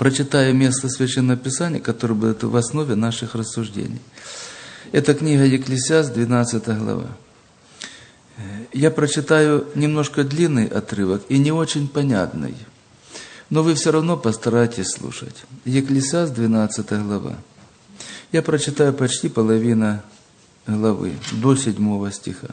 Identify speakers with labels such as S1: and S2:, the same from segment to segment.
S1: прочитаю место Священного Писания, которое будет в основе наших рассуждений. Это книга Екклесиаст, 12 глава. Я прочитаю немножко длинный отрывок и не очень понятный, но вы все равно постарайтесь слушать. Екклесиаст, 12 глава. Я прочитаю почти половину главы, до 7 стиха.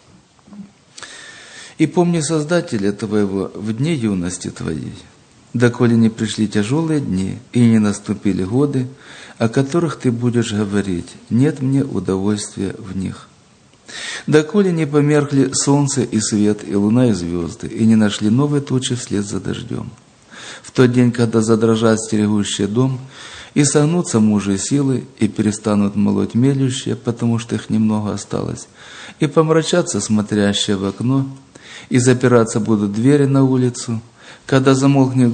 S1: «И помни Создателя твоего в дни юности твоей, доколе не пришли тяжелые дни и не наступили годы, о которых ты будешь говорить, нет мне удовольствия в них. Доколе не померкли солнце и свет, и луна и звезды, и не нашли новые тучи вслед за дождем. В тот день, когда задрожат стерегущие дом, и согнутся мужи силы, и перестанут молоть мелющие, потому что их немного осталось, и помрачатся смотрящие в окно, и запираться будут двери на улицу, когда замолкнет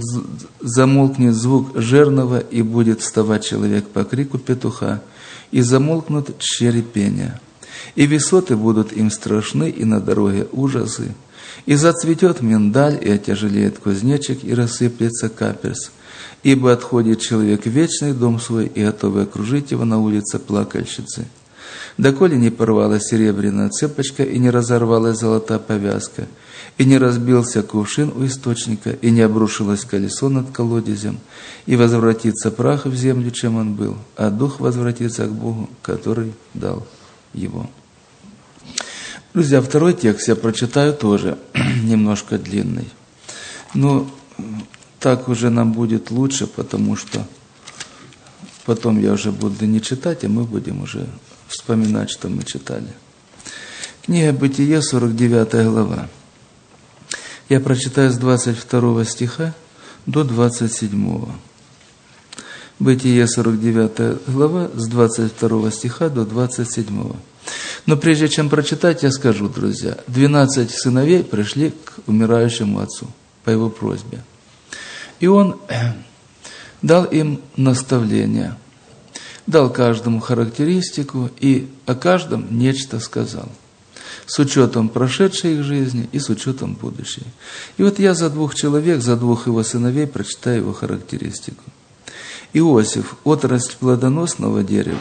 S1: звук жернова, и будет вставать человек по крику петуха, и замолкнут черепения. И высоты будут им страшны, и на дороге ужасы. И зацветет миндаль, и отяжелеет кузнечик, и рассыплется каперс. Ибо отходит человек в вечный дом свой, и готовы окружить его на улице плакальщицы. Доколе не порвалась серебряная цепочка, и не разорвалась золотая повязка, и не разбился кувшин у источника, и не обрушилось колесо над колодезем, и возвратится прах в землю, чем он был, а дух возвратится к Богу, который дал его». Друзья, второй текст я прочитаю тоже немножко длинный. Но так уже нам будет лучше, потому что потом я уже буду не читать, а мы будем уже вспоминать, что мы читали. Книга Бытие, 49 глава. Я прочитаю с 22 стиха до 27. Бытие, 49 глава, с 22 стиха до 27. Но прежде чем прочитать, я скажу, друзья, 12 сыновей пришли к умирающему отцу по его просьбе. И он дал им наставление, дал каждому характеристику и о каждом нечто сказал, с учетом прошедшей их жизни и с учетом будущей. И вот я за 2 человек, за 2 его сыновей прочитаю его характеристику. Иосиф – отрасль плодоносного дерева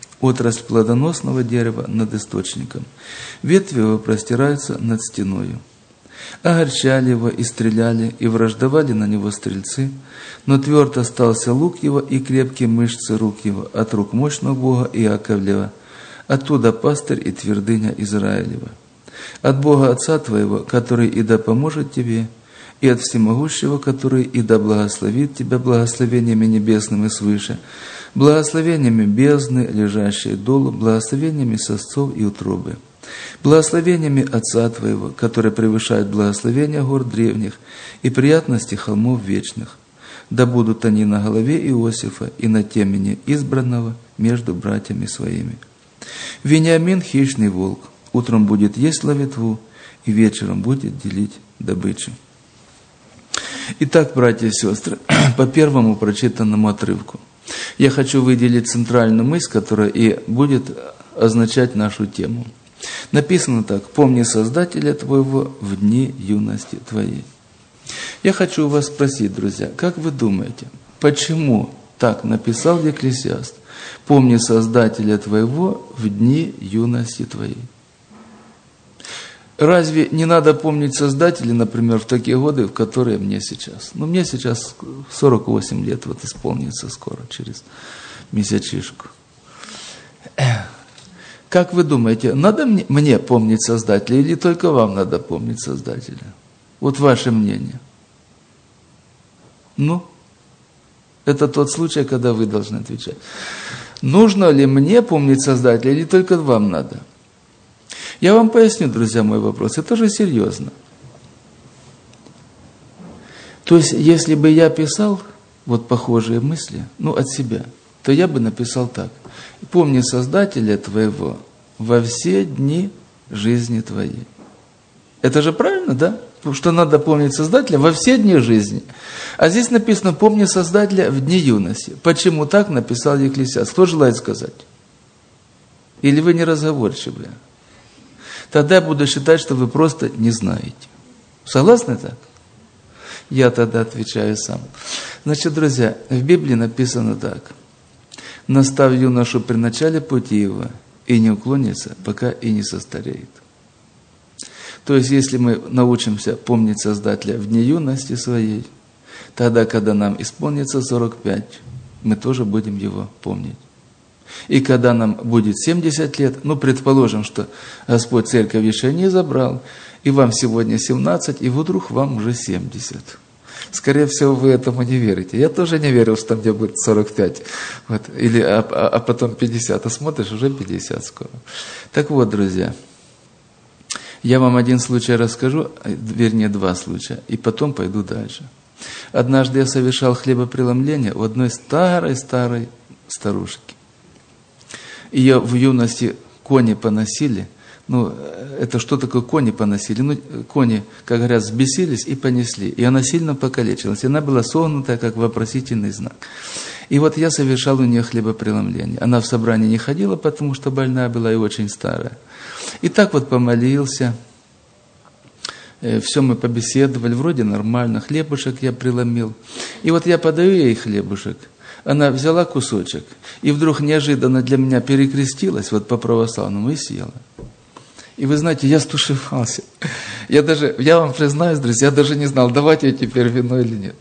S1: над источником. Ветви его простираются над стеною. Огорчали его и стреляли, и враждовали на него стрельцы, но тверд остался лук его и крепкие мышцы рук его от рук мощного Бога Иаковлева, оттуда пастырь и твердыня Израилева. От Бога Отца твоего, который и да поможет тебе, и от Всемогущего, который и да благословит тебя благословениями небесными свыше, благословениями бездны, лежащей долу, благословениями сосцов и утробы, благословениями Отца твоего, который превышает благословения гор древних и приятности холмов вечных. Да будут они на голове Иосифа и на темени избранного между братьями своими. Вениамин – хищный волк, утром будет есть ловетву, и вечером будет делить добычу. Итак, братья и сестры, по первому прочитанному отрывку я хочу выделить центральную мысль, которая и будет означать нашу тему. Написано так: «Помни Создателя твоего в дни юности твоей». Я хочу вас спросить, друзья, как вы думаете, почему так написал Екклесиаст? «Помни Создателя твоего в дни юности твоей». Разве не надо помнить Создателя, например, в такие годы, в которые мне сейчас? Мне сейчас 48 лет, вот исполнится скоро, через месячишку. Как вы думаете, надо мне помнить Создателя или только вам надо помнить Создателя? Вот ваше мнение. Это тот случай, когда вы должны отвечать. Нужно ли мне помнить Создателя или только вам надо? Я вам поясню, друзья, мой вопрос. Это же серьезно. То есть, если бы я писал вот похожие мысли, от себя, то я бы написал так: «Помни Создателя твоего во все дни жизни твоей». Это же правильно, да? Что надо помнить Создателя во все дни жизни. А здесь написано: «Помни Создателя в дни юности». Почему так написал Екклесиаст? Кто желает сказать? Или вы неразговорчивые? Тогда я буду считать, что вы просто не знаете. Согласны так? Я тогда отвечаю сам. Значит, друзья, в Библии написано так. «Наставь юношу при начале пути его, и не уклонится, пока и не состареет». То есть, если мы научимся помнить Создателя в дни юности своей, тогда, когда нам исполнится 45, мы тоже будем его помнить. И когда нам будет 70 лет, предположим, что Господь церковь еще не забрал, и вам сегодня 17, и вдруг вам уже 70. Скорее всего, вы этому не верите. Я тоже не верил, что мне будет 45, а потом 50, а смотришь, уже 50 скоро. Так вот, друзья, я вам один случай расскажу, вернее, два случая, и потом пойду дальше. Однажды я совершал хлебопреломление у одной старой старушки. Ее в юности кони поносили. Это что такое кони поносили? Кони, как говорят, взбесились и понесли. И она сильно покалечилась. Она была согнутая, как вопросительный знак. И вот я совершал у нее хлебопреломление. Она в собрание не ходила, потому что больная была и очень старая. И так вот помолился. Все мы побеседовали, вроде нормально. Хлебушек я преломил. И вот я подаю ей хлебушек. Она взяла кусочек и вдруг неожиданно для меня перекрестилась по православному и съела. И вы знаете, я стушевался. Я вам признаюсь, друзья, я даже не знал, давать ей теперь вино или нет.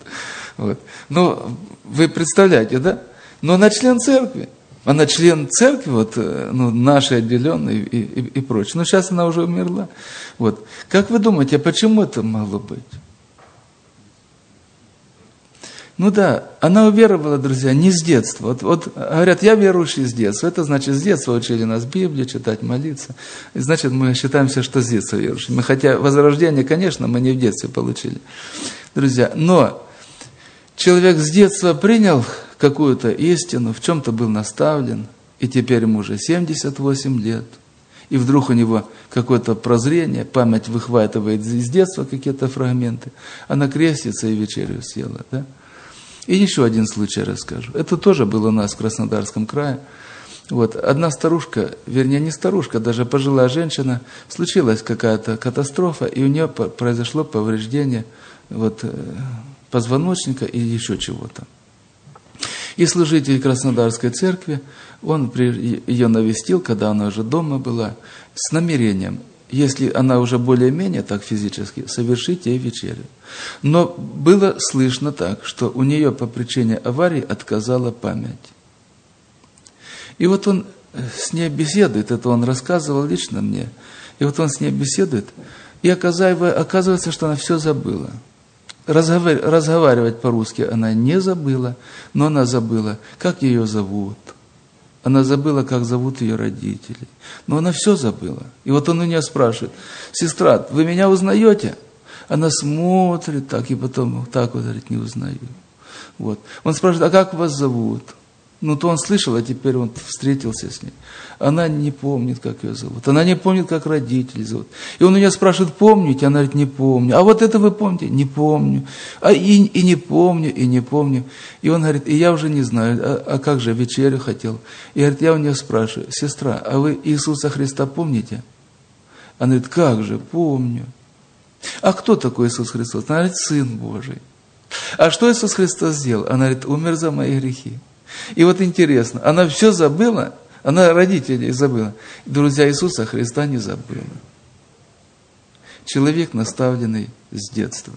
S1: Вы представляете, да? Но она член церкви. Она член церкви, нашей отделенной и прочее. Но сейчас она уже умерла. Как вы думаете, а почему это могло быть? Она уверовала, друзья, не с детства. Говорят, я верующий с детства. Это значит, с детства учили нас Библию читать, молиться. И значит, мы считаемся, что с детства верующие. Хотя возрождение, конечно, мы не в детстве получили. Друзья, но человек с детства принял какую-то истину, в чем-то был наставлен, и теперь ему уже 78 лет. И вдруг у него какое-то прозрение, память выхватывает из детства какие-то фрагменты. Она крестится и вечерю съела, да? И еще один случай расскажу. Это тоже было у нас в Краснодарском крае. Одна старушка, вернее не старушка, даже пожилая женщина, случилась какая-то катастрофа, и у нее произошло повреждение позвоночника и еще чего-то. И служитель Краснодарской церкви, он ее навестил, когда она уже дома была, с намерением, если она уже более-менее так физически, совершить ей вечерю. Но было слышно так, что у нее по причине аварии отказала память. И он с ней беседует, это он рассказывал лично мне, и он с ней беседует, и оказывается, что она все забыла. Разговаривать по-русски она не забыла, но она забыла, как ее зовут. Она забыла, как зовут ее родителей. Но она все забыла. И он у нее спрашивает: «Сестра, вы меня узнаете?» Она смотрит так, и потом так говорит: «Не узнаю». Он спрашивает: «А как вас зовут?» То он слышал, а теперь он встретился с ней. Она не помнит, как ее зовут. Она не помнит, как родители зовут. И он у нее спрашивает: «Помните?» Она говорит: «Не помню». «А это вы помните?» «Не помню». И не помню, и не помню. И он говорит: «И я уже не знаю, а как же, вечерю хотел». И говорит, я у нее спрашиваю: «Сестра, а вы Иисуса Христа помните?» Она говорит: «Как же, помню». «А кто такой Иисус Христос?» Она говорит: «Сын Божий». «А что Иисус Христос сделал?» Она говорит: «Умер за мои грехи». И интересно, она все забыла, она родителей забыла. Друзья, Иисуса Христа не забыла. Человек, наставленный с детства.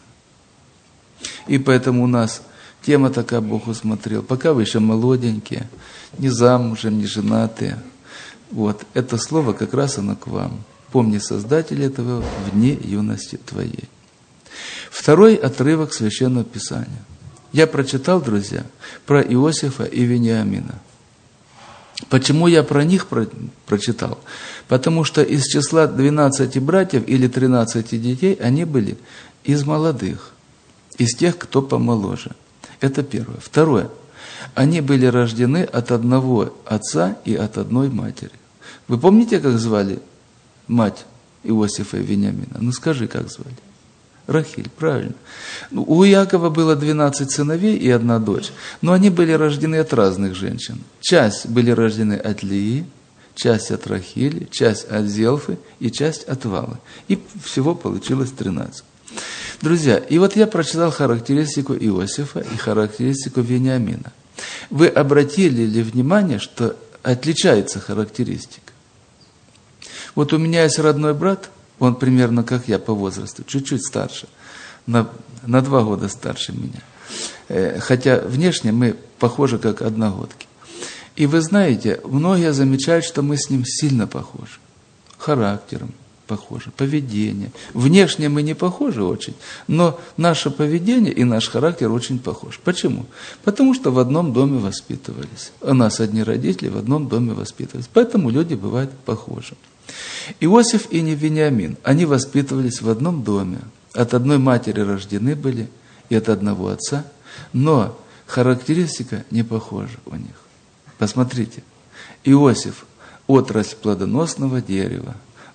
S1: И поэтому у нас тема такая, Бог усмотрел. Пока вы еще молоденькие, не замужем, не женатые. Это слово как раз оно к вам. Помни Создателя этого в дни юности твоей. Второй отрывок Священного Писания. Я прочитал, друзья, про Иосифа и Вениамина. Почему я про них прочитал? Потому что из числа 12 братьев или 13 детей они были из молодых, из тех, кто помоложе. Это первое. Второе. Они были рождены от одного отца и от одной матери. Вы помните, как звали мать Иосифа и Вениамина? Скажи, как звали? Рахиль, правильно. У Иакова было 12 сыновей и одна дочь, но они были рождены от разных женщин. Часть были рождены от Лии, часть от Рахили, часть от Зелфы и часть от Валы. И всего получилось 13. Друзья, и вот я прочитал характеристику Иосифа и характеристику Вениамина. Вы обратили ли внимание, что отличается характеристика? Вот у меня есть родной брат, он примерно как я по возрасту, чуть-чуть старше, на 2 года старше меня. Хотя внешне мы похожи как одногодки. И вы знаете, многие замечают, что мы с ним сильно похожи. Характером похожи, поведение. Внешне мы не похожи очень, но наше поведение и наш характер очень похожи. Почему? Потому что в одном доме воспитывались. У нас одни родители в одном доме воспитывались. Поэтому люди бывают похожи. Иосиф и Вениамин, они воспитывались в одном доме. От одной матери рождены были и от одного отца, но характеристика не похожа у них. Посмотрите, Иосиф – отрасль плодоносного дерева,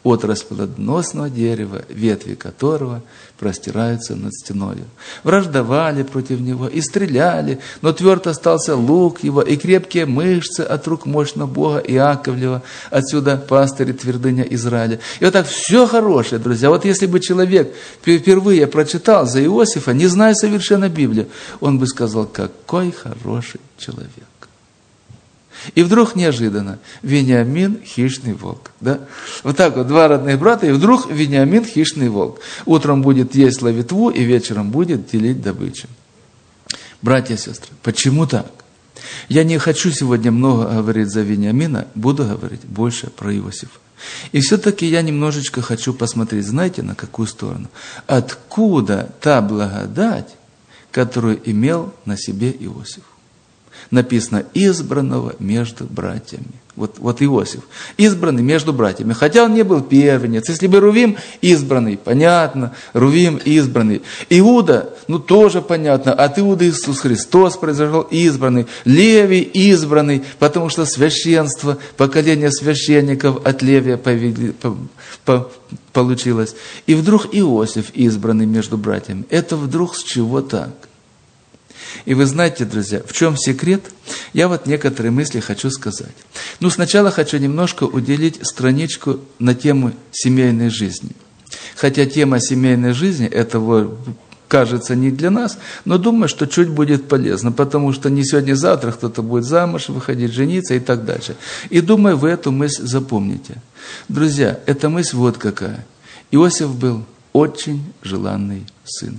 S1: ветви которого простираются над стеною. Враждовали против него и стреляли, но тверд остался лук его и крепкие мышцы от рук мощного Бога Иаковлева. Отсюда пастырь и твердыня Израиля. И вот так все хорошее, друзья. Вот если бы человек впервые прочитал за Иосифа, не зная совершенно Библию, он бы сказал, какой хороший человек. И вдруг неожиданно Вениамин хищный волк. Да? Вот так вот 2 родных брата, и вдруг Вениамин хищный волк. Утром будет есть ловитву, и вечером будет делить добычу. Братья и сестры, почему так? Я не хочу сегодня много говорить за Вениамина, буду говорить больше про Иосифа. И все-таки я немножечко хочу посмотреть, знаете, на какую сторону? Откуда та благодать, которую имел на себе Иосиф? Написано «избранного между братьями». Вот Иосиф, избранный между братьями. Хотя он не был первенец. Если бы Рувим избранный, понятно, Рувим избранный. Иуда, тоже понятно, от Иуды Иисус Христос произошел избранный. Левий избранный, потому что священство, поколение священников от Левия получилось. И вдруг Иосиф избранный между братьями. Это вдруг с чего так? И вы знаете, друзья, в чем секрет? Я вот некоторые мысли хочу сказать. Сначала хочу немножко уделить страничку на тему семейной жизни. Хотя тема семейной жизни, этого кажется не для нас, но думаю, что чуть будет полезно, потому что не сегодня-завтра кто-то будет замуж выходить, жениться и так дальше. И думаю, вы эту мысль запомните. Друзья, эта мысль вот какая. Иосиф был очень желанный сын.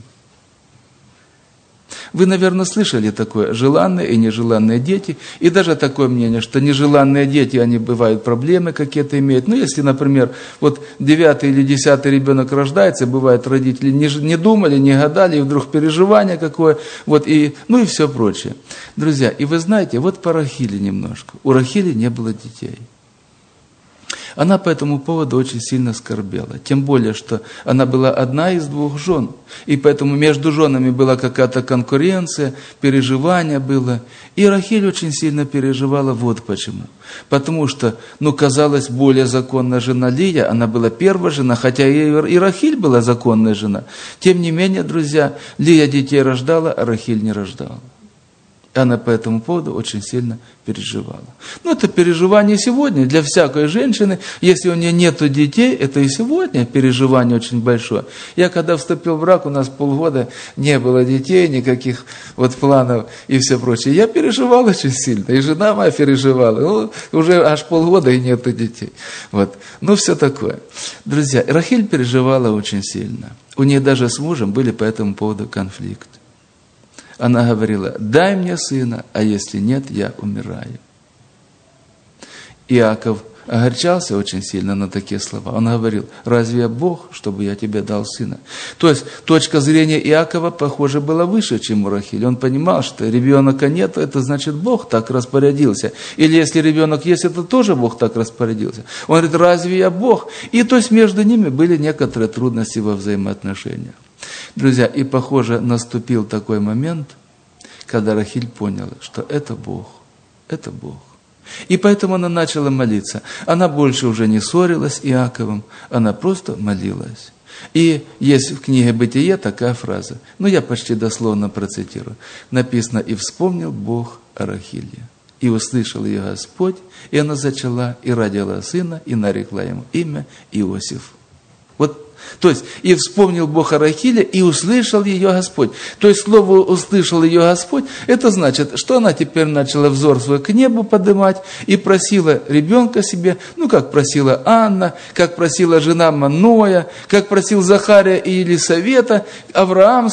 S1: Вы, наверное, слышали такое, желанные и нежеланные дети, и даже такое мнение, что нежеланные дети, они бывают проблемы какие-то имеют. Если, например, 9-й или 10-й ребенок рождается, бывает, родители не думали, не гадали, и вдруг переживание какое, и все прочее. Друзья, и вы знаете, по Рахиле немножко. У Рахили не было детей. Она по этому поводу очень сильно скорбела. Тем более, что она была одна из 2 жен. И поэтому между женами была какая-то конкуренция, переживание было. И Рахиль очень сильно переживала почему. Потому что, казалось, более законная жена Лия, она была первая жена, хотя и Рахиль была законная жена. Тем не менее, друзья, Лия детей рождала, а Рахиль не рождала. Она по этому поводу очень сильно переживала. Это переживание сегодня для всякой женщины. Если у нее нет детей, это и сегодня переживание очень большое. Я когда вступил в брак, у нас полгода не было детей, никаких планов и все прочее. Я переживал очень сильно, и жена моя переживала. Уже аж полгода и нету детей. Все такое. Друзья, Рахиль переживала очень сильно. У нее даже с мужем были по этому поводу конфликты. Она говорила, дай мне сына, а если нет, я умираю. Иаков огорчался очень сильно на такие слова. Он говорил, разве я Бог, чтобы я тебе дал сына? То есть, точка зрения Иакова, похоже, была выше, чем у Рахили. Он понимал, что ребенка нет, это значит, Бог так распорядился. Или если ребенок есть, это тоже Бог так распорядился. Он говорит, разве я Бог? И то есть, между ними были некоторые трудности во взаимоотношениях. Друзья, и похоже, наступил такой момент, когда Рахиль поняла, что это Бог. Это Бог. И поэтому она начала молиться. Она больше уже не ссорилась с Иаковом, она просто молилась. И есть в книге «Бытие» такая фраза, я почти дословно процитирую. Написано, «И вспомнил Бог о Рахиле, и услышал ее Господь, и она зачала, и родила сына, и нарекла ему имя Иосиф». То есть, и вспомнил Бог о Рахиле, и услышал ее Господь. То есть, слово «услышал ее Господь», это значит, что она теперь начала взор свой к небу поднимать и просила ребенка себе, ну, как просила Анна, как просила жена Маноя, как просил Захария и Елисавета, Авраам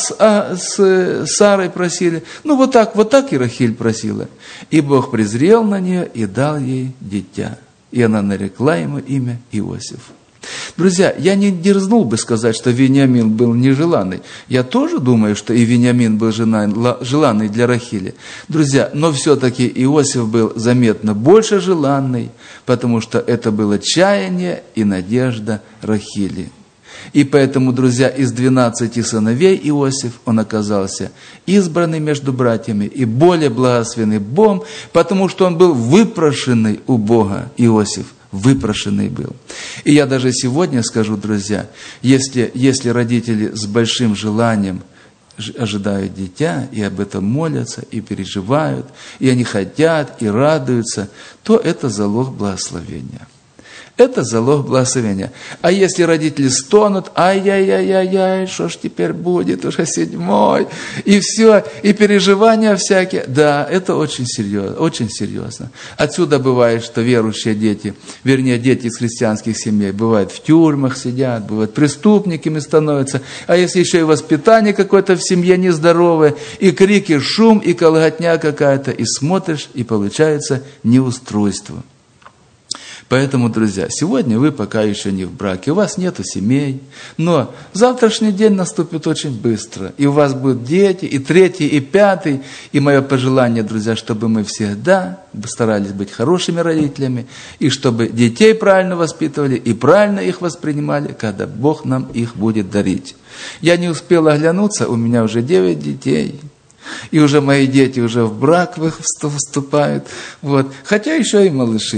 S1: с Сарой просили. Ну, вот так и Рахиль просила. И Бог презрел на нее и дал ей дитя. И она нарекла ему имя Иосиф. Друзья, я не дерзнул бы сказать, что Вениамин был нежеланный. Я тоже думаю, что и Вениамин был желанный для Рахили. Друзья, но все-таки Иосиф был заметно больше желанный, потому что это было чаяние и надежда Рахили. И поэтому, друзья, из 12 сыновей Иосиф, он оказался избранный между братьями и более благословенный Богом, потому что он был выпрошенный у Бога, Иосиф. Выпрошенный был. И я даже сегодня скажу, друзья, если родители с большим желанием ожидают дитя, и об этом молятся, и переживают, и они хотят, и радуются, то это залог благословения. Это залог благословения. А если родители стонут, ай-яй-яй-яй-яй, что ж теперь будет, уже 7-й, и все, и переживания всякие, да, это очень серьезно, очень серьезно. Отсюда бывает, что верующие дети, вернее, дети из христианских семей, бывают в тюрьмах сидят, бывают преступниками становятся, а если еще и воспитание какое-то в семье нездоровое, и крики, шум, и колготня какая-то, и смотришь, и получается неустройство. Поэтому, друзья, сегодня вы пока еще не в браке, у вас нету семей, но завтрашний день наступит очень быстро, и у вас будут дети, и 3-й, и 5-й, и мое пожелание, друзья, чтобы мы всегда старались быть хорошими родителями, и чтобы детей правильно воспитывали, и правильно их воспринимали, когда Бог нам их будет дарить. Я не успел оглянуться, у меня уже 9 детей. И уже мои дети уже в брак вступают. Вот. Хотя еще и малыши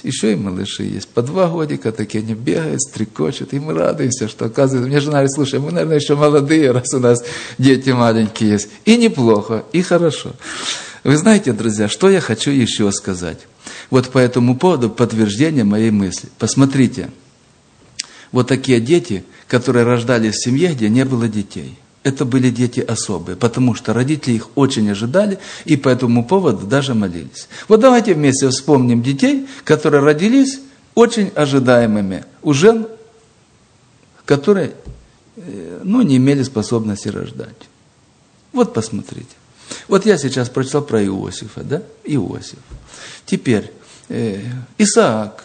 S1: есть. По 2 годика такие они бегают, стрекочут. И мы радуемся, что оказывается. Мне жена говорит, слушай, мы, наверное, еще молодые, раз у нас дети маленькие есть. И неплохо, и хорошо. Вы знаете, друзья, что я хочу еще сказать? Вот по этому поводу подтверждение моей мысли. Посмотрите. Вот такие дети, которые рождались в семье, где не было детей. Это были дети особые, потому что родители их очень ожидали, и по этому поводу даже молились. Вот давайте вместе вспомним детей, которые родились очень ожидаемыми у жен, которые не имели способности рождать. Вот посмотрите. Вот я сейчас прочитал про Иосифа, да? Иосиф. Теперь Исаак.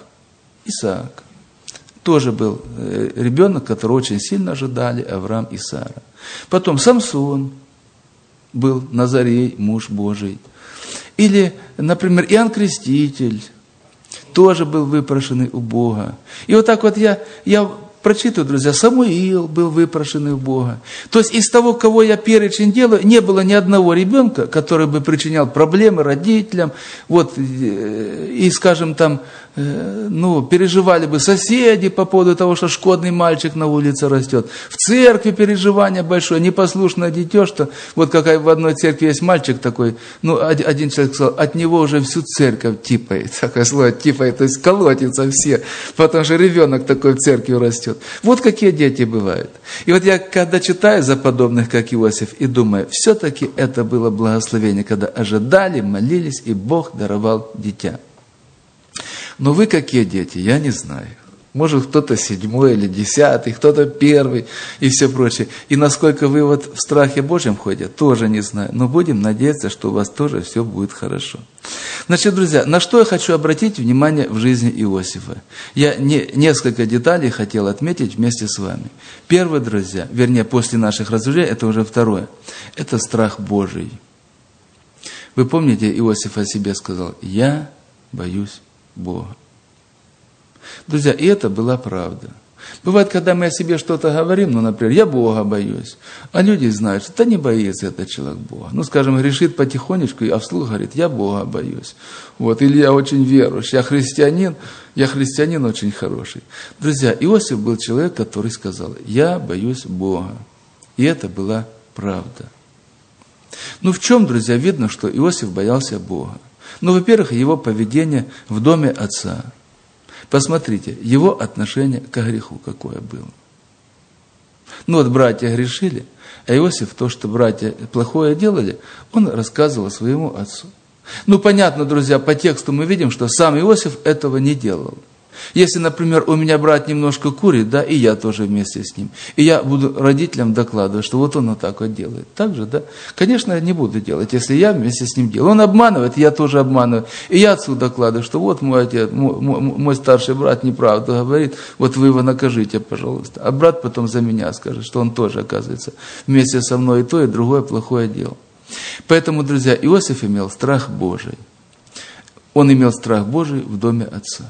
S1: Тоже был ребенок, которого очень сильно ожидали Авраам и Сара. Потом Самсон был, Назарей, муж Божий. Или, например, Иоанн Креститель тоже был выпрошенный у Бога. И вот так вот я прочитываю, друзья, Самуил был выпрошенный у Бога. То есть из того, кого я перечень делаю, не было ни одного ребенка, который бы причинял проблемы родителям, вот, и, скажем, там, переживали бы соседи по поводу того, что шкодный мальчик на улице растет. В церкви переживание большое, непослушное дитё, что вот какая в одной церкви есть мальчик такой, один человек сказал, от него уже всю церковь типает, такое слово типает, то есть колотится все, потому что ребенок такой в церкви растет. Вот какие дети бывают. И вот я, когда читаю за подобных, как Иосиф, и думаю, все-таки это было благословение, когда ожидали, молились, и Бог даровал дитя. Но вы какие дети, я не знаю. Может, кто-то 7-й или 10-й, кто-то 1-й и все прочее. И насколько вы вот в страхе Божьем ходите, тоже не знаю. Но будем надеяться, что у вас тоже все будет хорошо. Значит, друзья, на что я хочу обратить внимание в жизни Иосифа? Я несколько деталей хотел отметить вместе с вами. Первое, друзья, вернее, после наших рассуждений, это уже второе. Это страх Божий. Вы помните, Иосиф о себе сказал, я боюсь Бога. Друзья, и это была правда. Бывает, когда мы о себе что-то говорим, например, я Бога боюсь, а люди знают, что не боится этот человек Бога. Скажем, грешит потихонечку, а вслух говорит, я Бога боюсь. Вот, или я очень верующий, я христианин очень хороший. Друзья, Иосиф был человек, который сказал, я боюсь Бога. И это была правда. В чем, друзья, видно, что Иосиф боялся Бога? Во-первых, его поведение в доме отца. Посмотрите, его отношение к греху какое было. Ну вот братья грешили, а Иосиф то, что братья плохое делали, он рассказывал своему отцу. Ну понятно, друзья, по тексту мы видим, что сам Иосиф этого не делал. Если, например, у меня брат немножко курит, да, и я тоже вместе с ним, и я буду родителям докладывать, что вот он вот так вот делает. Так же, да? Конечно, я не буду делать, если я вместе с ним делаю. Он обманывает, я тоже обманываю. И я отцу докладываю, что вот мой отец, мой старший брат неправду говорит, вот вы его накажите, пожалуйста. А брат потом за меня скажет, что он тоже, оказывается, вместе со мной и то, и другое плохое делал. Поэтому, друзья, Иосиф имел страх Божий. Он имел страх Божий в доме отца.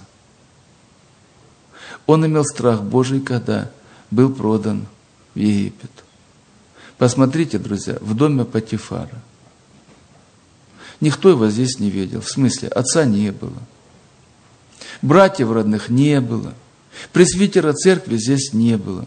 S1: Он имел страх Божий, когда был продан в Египет. Посмотрите, друзья, в доме Потифара. Никто его здесь не видел. В смысле, отца не было. Братьев родных не было. Пресвитера церкви здесь не было.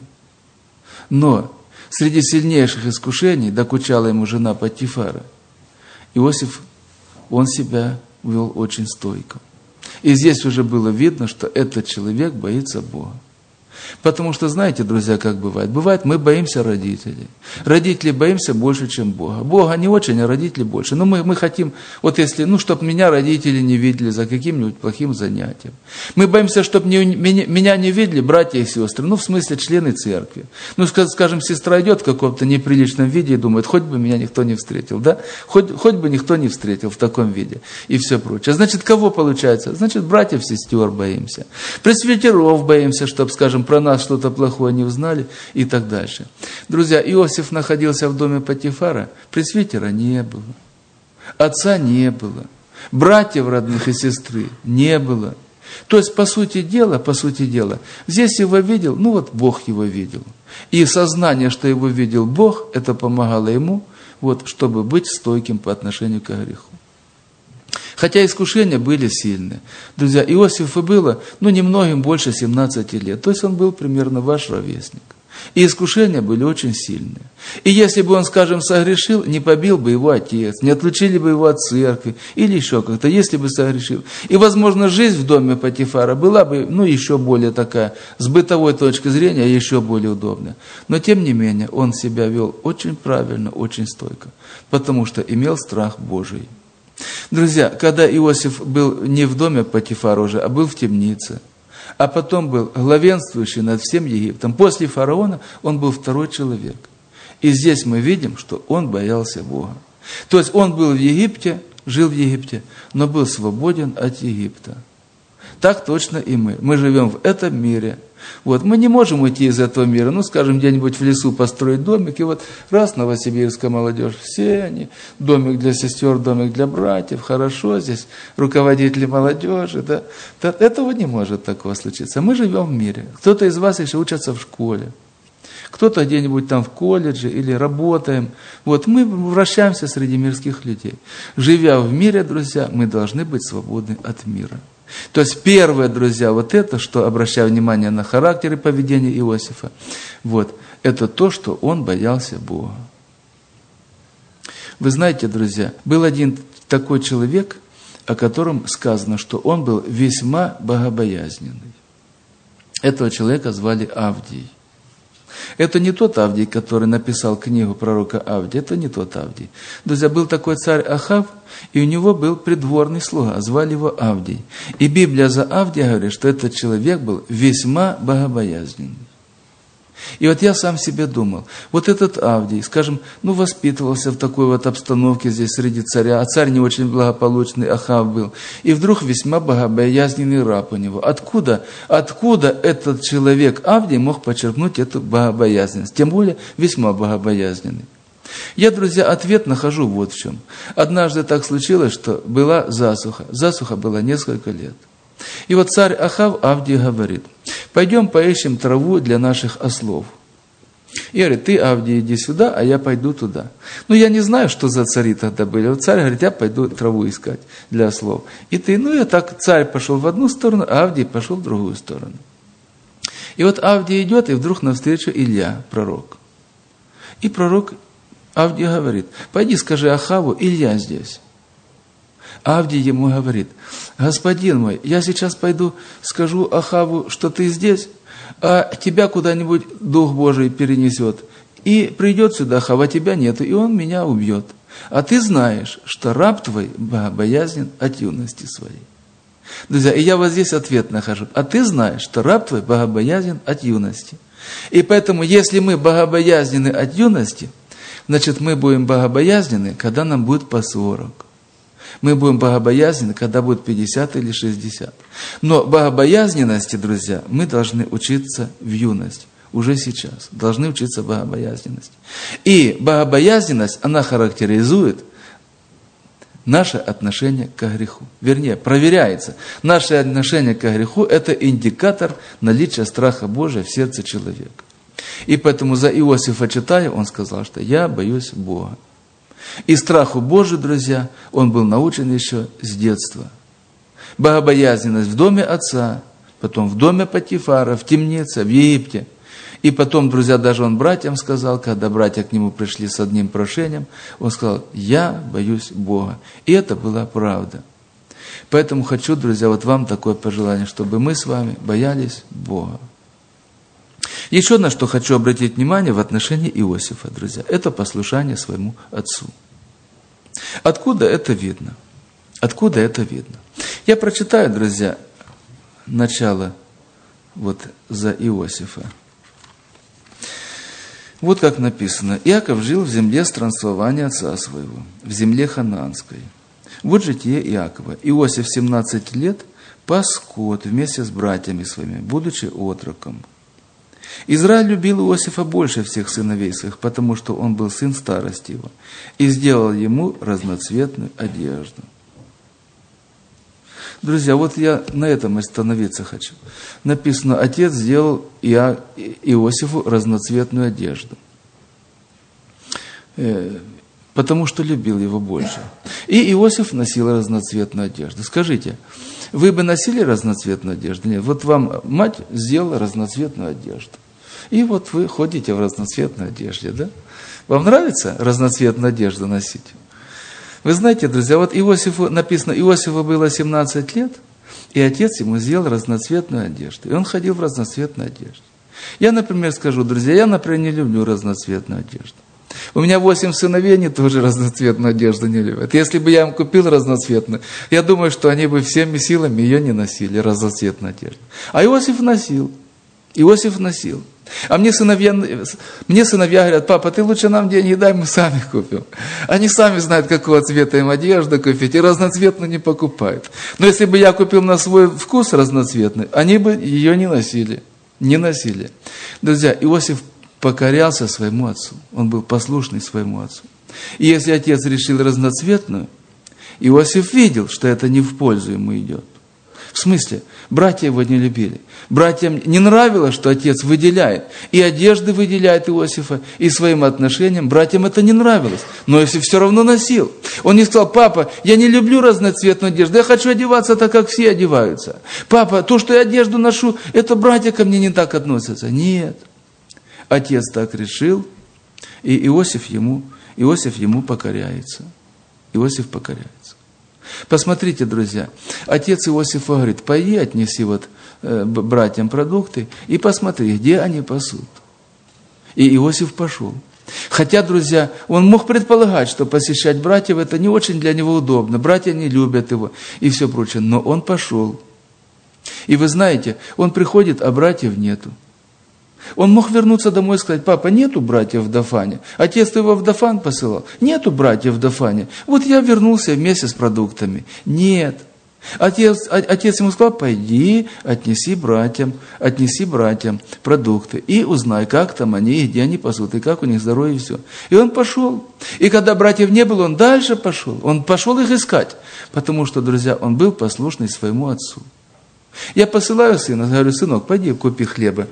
S1: Но среди сильнейших искушений докучала ему жена Потифара. Иосиф, он себя вел очень стойко. И здесь уже было видно, что этот человек боится Бога. Потому что, знаете, друзья, как бывает? Бывает, мы боимся родителей. Родителей боимся больше, чем Бога. Бога не очень, а родителей больше. Но мы хотим, вот если, чтобы меня родители не видели за каким-нибудь плохим занятием. Мы боимся, чтобы меня не видели братья и сестры, в смысле члены церкви. Скажем, сестра идет в каком-то неприличном виде и думает, хоть бы меня никто не встретил, да? Хоть бы никто не встретил в таком виде и все прочее. Значит, кого получается? Значит, братьев, сестер боимся. Пресвитеров боимся, чтобы, скажем, про нас что-то плохое не узнали и так дальше. Друзья, Иосиф находился в доме Потифара, пресвитера не было, отца не было, братьев родных и сестры не было. То есть, по сути дела, здесь его видел, Бог его видел. И сознание, что его видел Бог, это помогало ему, чтобы быть стойким по отношению к греху. Хотя искушения были сильные. Друзья, Иосифу было, немногим больше 17 лет. То есть он был примерно ваш ровесник. И искушения были очень сильные. И если бы он, скажем, согрешил, не побил бы его отец, не отлучили бы его от церкви, или еще как-то, если бы согрешил. И, возможно, жизнь в доме Потифара была бы, еще более такая, с бытовой точки зрения, еще более удобная. Но, тем не менее, он себя вел очень правильно, очень стойко, потому что имел страх Божий. Друзья, когда Иосиф был не в доме Потифара уже, а был в темнице, а потом был главенствующий над всем Египтом, после фараона он был второй человек. И здесь мы видим, что он боялся Бога. То есть он был в Египте, жил в Египте, но был свободен от Египта. Так точно и мы. Мы живем в этом мире. Мы не можем уйти из этого мира. Скажем, где-нибудь в лесу построить домик, и раз новосибирская молодежь, все они, домик для сестер, домик для братьев, хорошо здесь, руководители молодежи, да. Этого не может такого случиться. Мы живем в мире. Кто-то из вас еще учится в школе, кто-то где-нибудь там в колледже или работаем. Мы вращаемся среди мирских людей. Живя в мире, друзья, мы должны быть свободны от мира. То есть первое, друзья, это, что, обращая внимание на характер и поведение Иосифа, это то, что он боялся Бога. Вы знаете, друзья, был один такой человек, о котором сказано, что он был весьма богобоязненный. Этого человека звали Авдий. Это не тот Авдий, который написал книгу пророка Авдия, это не тот Авдий. Друзья, был такой царь Ахав, и у него был придворный слуга, звали его Авдий. И Библия за Авдия говорит, что этот человек был весьма богобоязненный. И я сам себе думал, этот Авдий, скажем, воспитывался в такой обстановке здесь среди царя, а царь не очень благополучный, Ахав был, и вдруг весьма богобоязненный раб у него. Откуда этот человек Авдий мог почерпнуть эту богобоязненность, тем более весьма богобоязненный? Я, друзья, ответ нахожу в чем. Однажды так случилось, что была засуха. Засуха была несколько лет. И царь Ахав Авдий говорит, пойдем поищем траву для наших ослов. И говорит, ты, Авдий, иди сюда, а я пойду туда. Я не знаю, что за цари тогда были. Царь говорит, я пойду траву искать для ослов. И так царь пошел в одну сторону, а Авдий пошел в другую сторону. И Авдий идет, и вдруг навстречу Илья, пророк. И пророк Авдий говорит, пойди скажи Ахаву, Илья здесь. Авдий ему говорит, господин мой, я сейчас пойду скажу Ахаву, что ты здесь, а тебя куда-нибудь Дух Божий перенесет, и придет сюда, а тебя нету, и он меня убьет. А ты знаешь, что раб твой богобоязнен от юности своей. Друзья, и я вот здесь ответ нахожу. А ты знаешь, что раб твой богобоязнен от юности. И поэтому, если мы богобоязнены от юности, значит, мы будем богобоязнены, когда нам будет по 40. Мы будем богобоязнены, когда будет 50 или 60. Но богобоязненности, друзья, мы должны учиться в юности. Уже сейчас. Должны учиться богобоязненности. И богобоязненность, она характеризует наше отношение к греху. Вернее, проверяется. Наше отношение к греху – это индикатор наличия страха Божия в сердце человека. И поэтому за Иосифа читая, он сказал, что я боюсь Бога. И страху Божию, друзья, он был научен еще с детства. Богобоязненность в доме отца, потом в доме Потифара, в темнице, в Египте. И потом, друзья, даже он братьям сказал, когда братья к нему пришли с одним прошением, он сказал, я боюсь Бога. И это была правда. Поэтому хочу, друзья, вот вам такое пожелание, чтобы мы с вами боялись Бога. Еще на что хочу обратить внимание в отношении Иосифа, друзья, это послушание своему отцу. Откуда это видно? Откуда это видно? Я прочитаю, друзья, начало вот за Иосифа. Вот как написано. Иаков жил в земле странствования отца своего, в земле ханаанской. Вот житие Иакова. Иосиф 17 лет пас скот вместе с братьями своими, будучи отроком. Израиль любил Иосифа больше всех сыновей своих, потому что он был сын старости его, и сделал ему разноцветную одежду. Друзья, вот я на этом остановиться хочу. Написано, отец сделал Иосифу разноцветную одежду, потому что любил его больше. И Иосиф носил разноцветную одежду. Скажите, вы бы носили разноцветную одежду? Нет, вот вам мать сделала разноцветную одежду. И вот вы ходите в разноцветной одежде, да? Вам нравится разноцветную одежду носить? Вы знаете, друзья, вот Иосифу написано, Иосифу было 17 лет, и отец ему сделал разноцветную одежду. И он ходил в разноцветной одежде. Я, например, скажу, друзья, я, например, не люблю разноцветную одежду. У меня 8 сыновей, они тоже разноцветную одежду не любят. Если бы я им купил разноцветную, я думаю, что они бы всеми силами ее не носили, разноцветную одежду. А Иосиф носил. Иосиф носил. А мне сыновья говорят, папа, ты лучше нам деньги дай, мы сами купим. Они сами знают, какого цвета им одежду купить, и разноцветную не покупают. Но если бы я купил на свой вкус разноцветный, они бы ее не носили. Не носили. Друзья, Иосиф покорялся своему отцу. Он был послушный своему отцу. И если отец решил разноцветную, Иосиф видел, что это не в пользу ему идет. В смысле, братья его не любили. Братьям не нравилось, что отец выделяет. И одежды выделяет Иосифа, и своим отношениям. Братьям это не нравилось. Но Иосиф все равно носил. Он не сказал, папа, я не люблю разноцветную одежду, я хочу одеваться так, как все одеваются. Папа, то, что я одежду ношу, это братья ко мне не так относятся. Нет. Отец так решил, и Иосиф ему покоряется. Иосиф покоряется. Посмотрите, друзья, отец Иосифа говорит, пойди, отнеси вот братьям продукты и посмотри, где они пасут. И Иосиф пошел. Хотя, друзья, он мог предполагать, что посещать братьев это не очень для него удобно, братья не любят его и все прочее, но он пошел. И вы знаете, он приходит, а братьев нету. Он мог вернуться домой и сказать, папа, нету братьев в Дофане. Отец его в Дофан посылал. Нету братьев в Дофане. Вот я вернулся вместе с продуктами. Нет. Отец ему сказал, пойди, отнеси братьям продукты. И узнай, как там они, и где они пасут, и как у них здоровье, и все. И он пошел. И когда братьев не было, он дальше пошел. Он пошел их искать. Потому что, друзья, он был послушный своему отцу. Я посылаю сына, говорю, сынок, пойди купи хлеба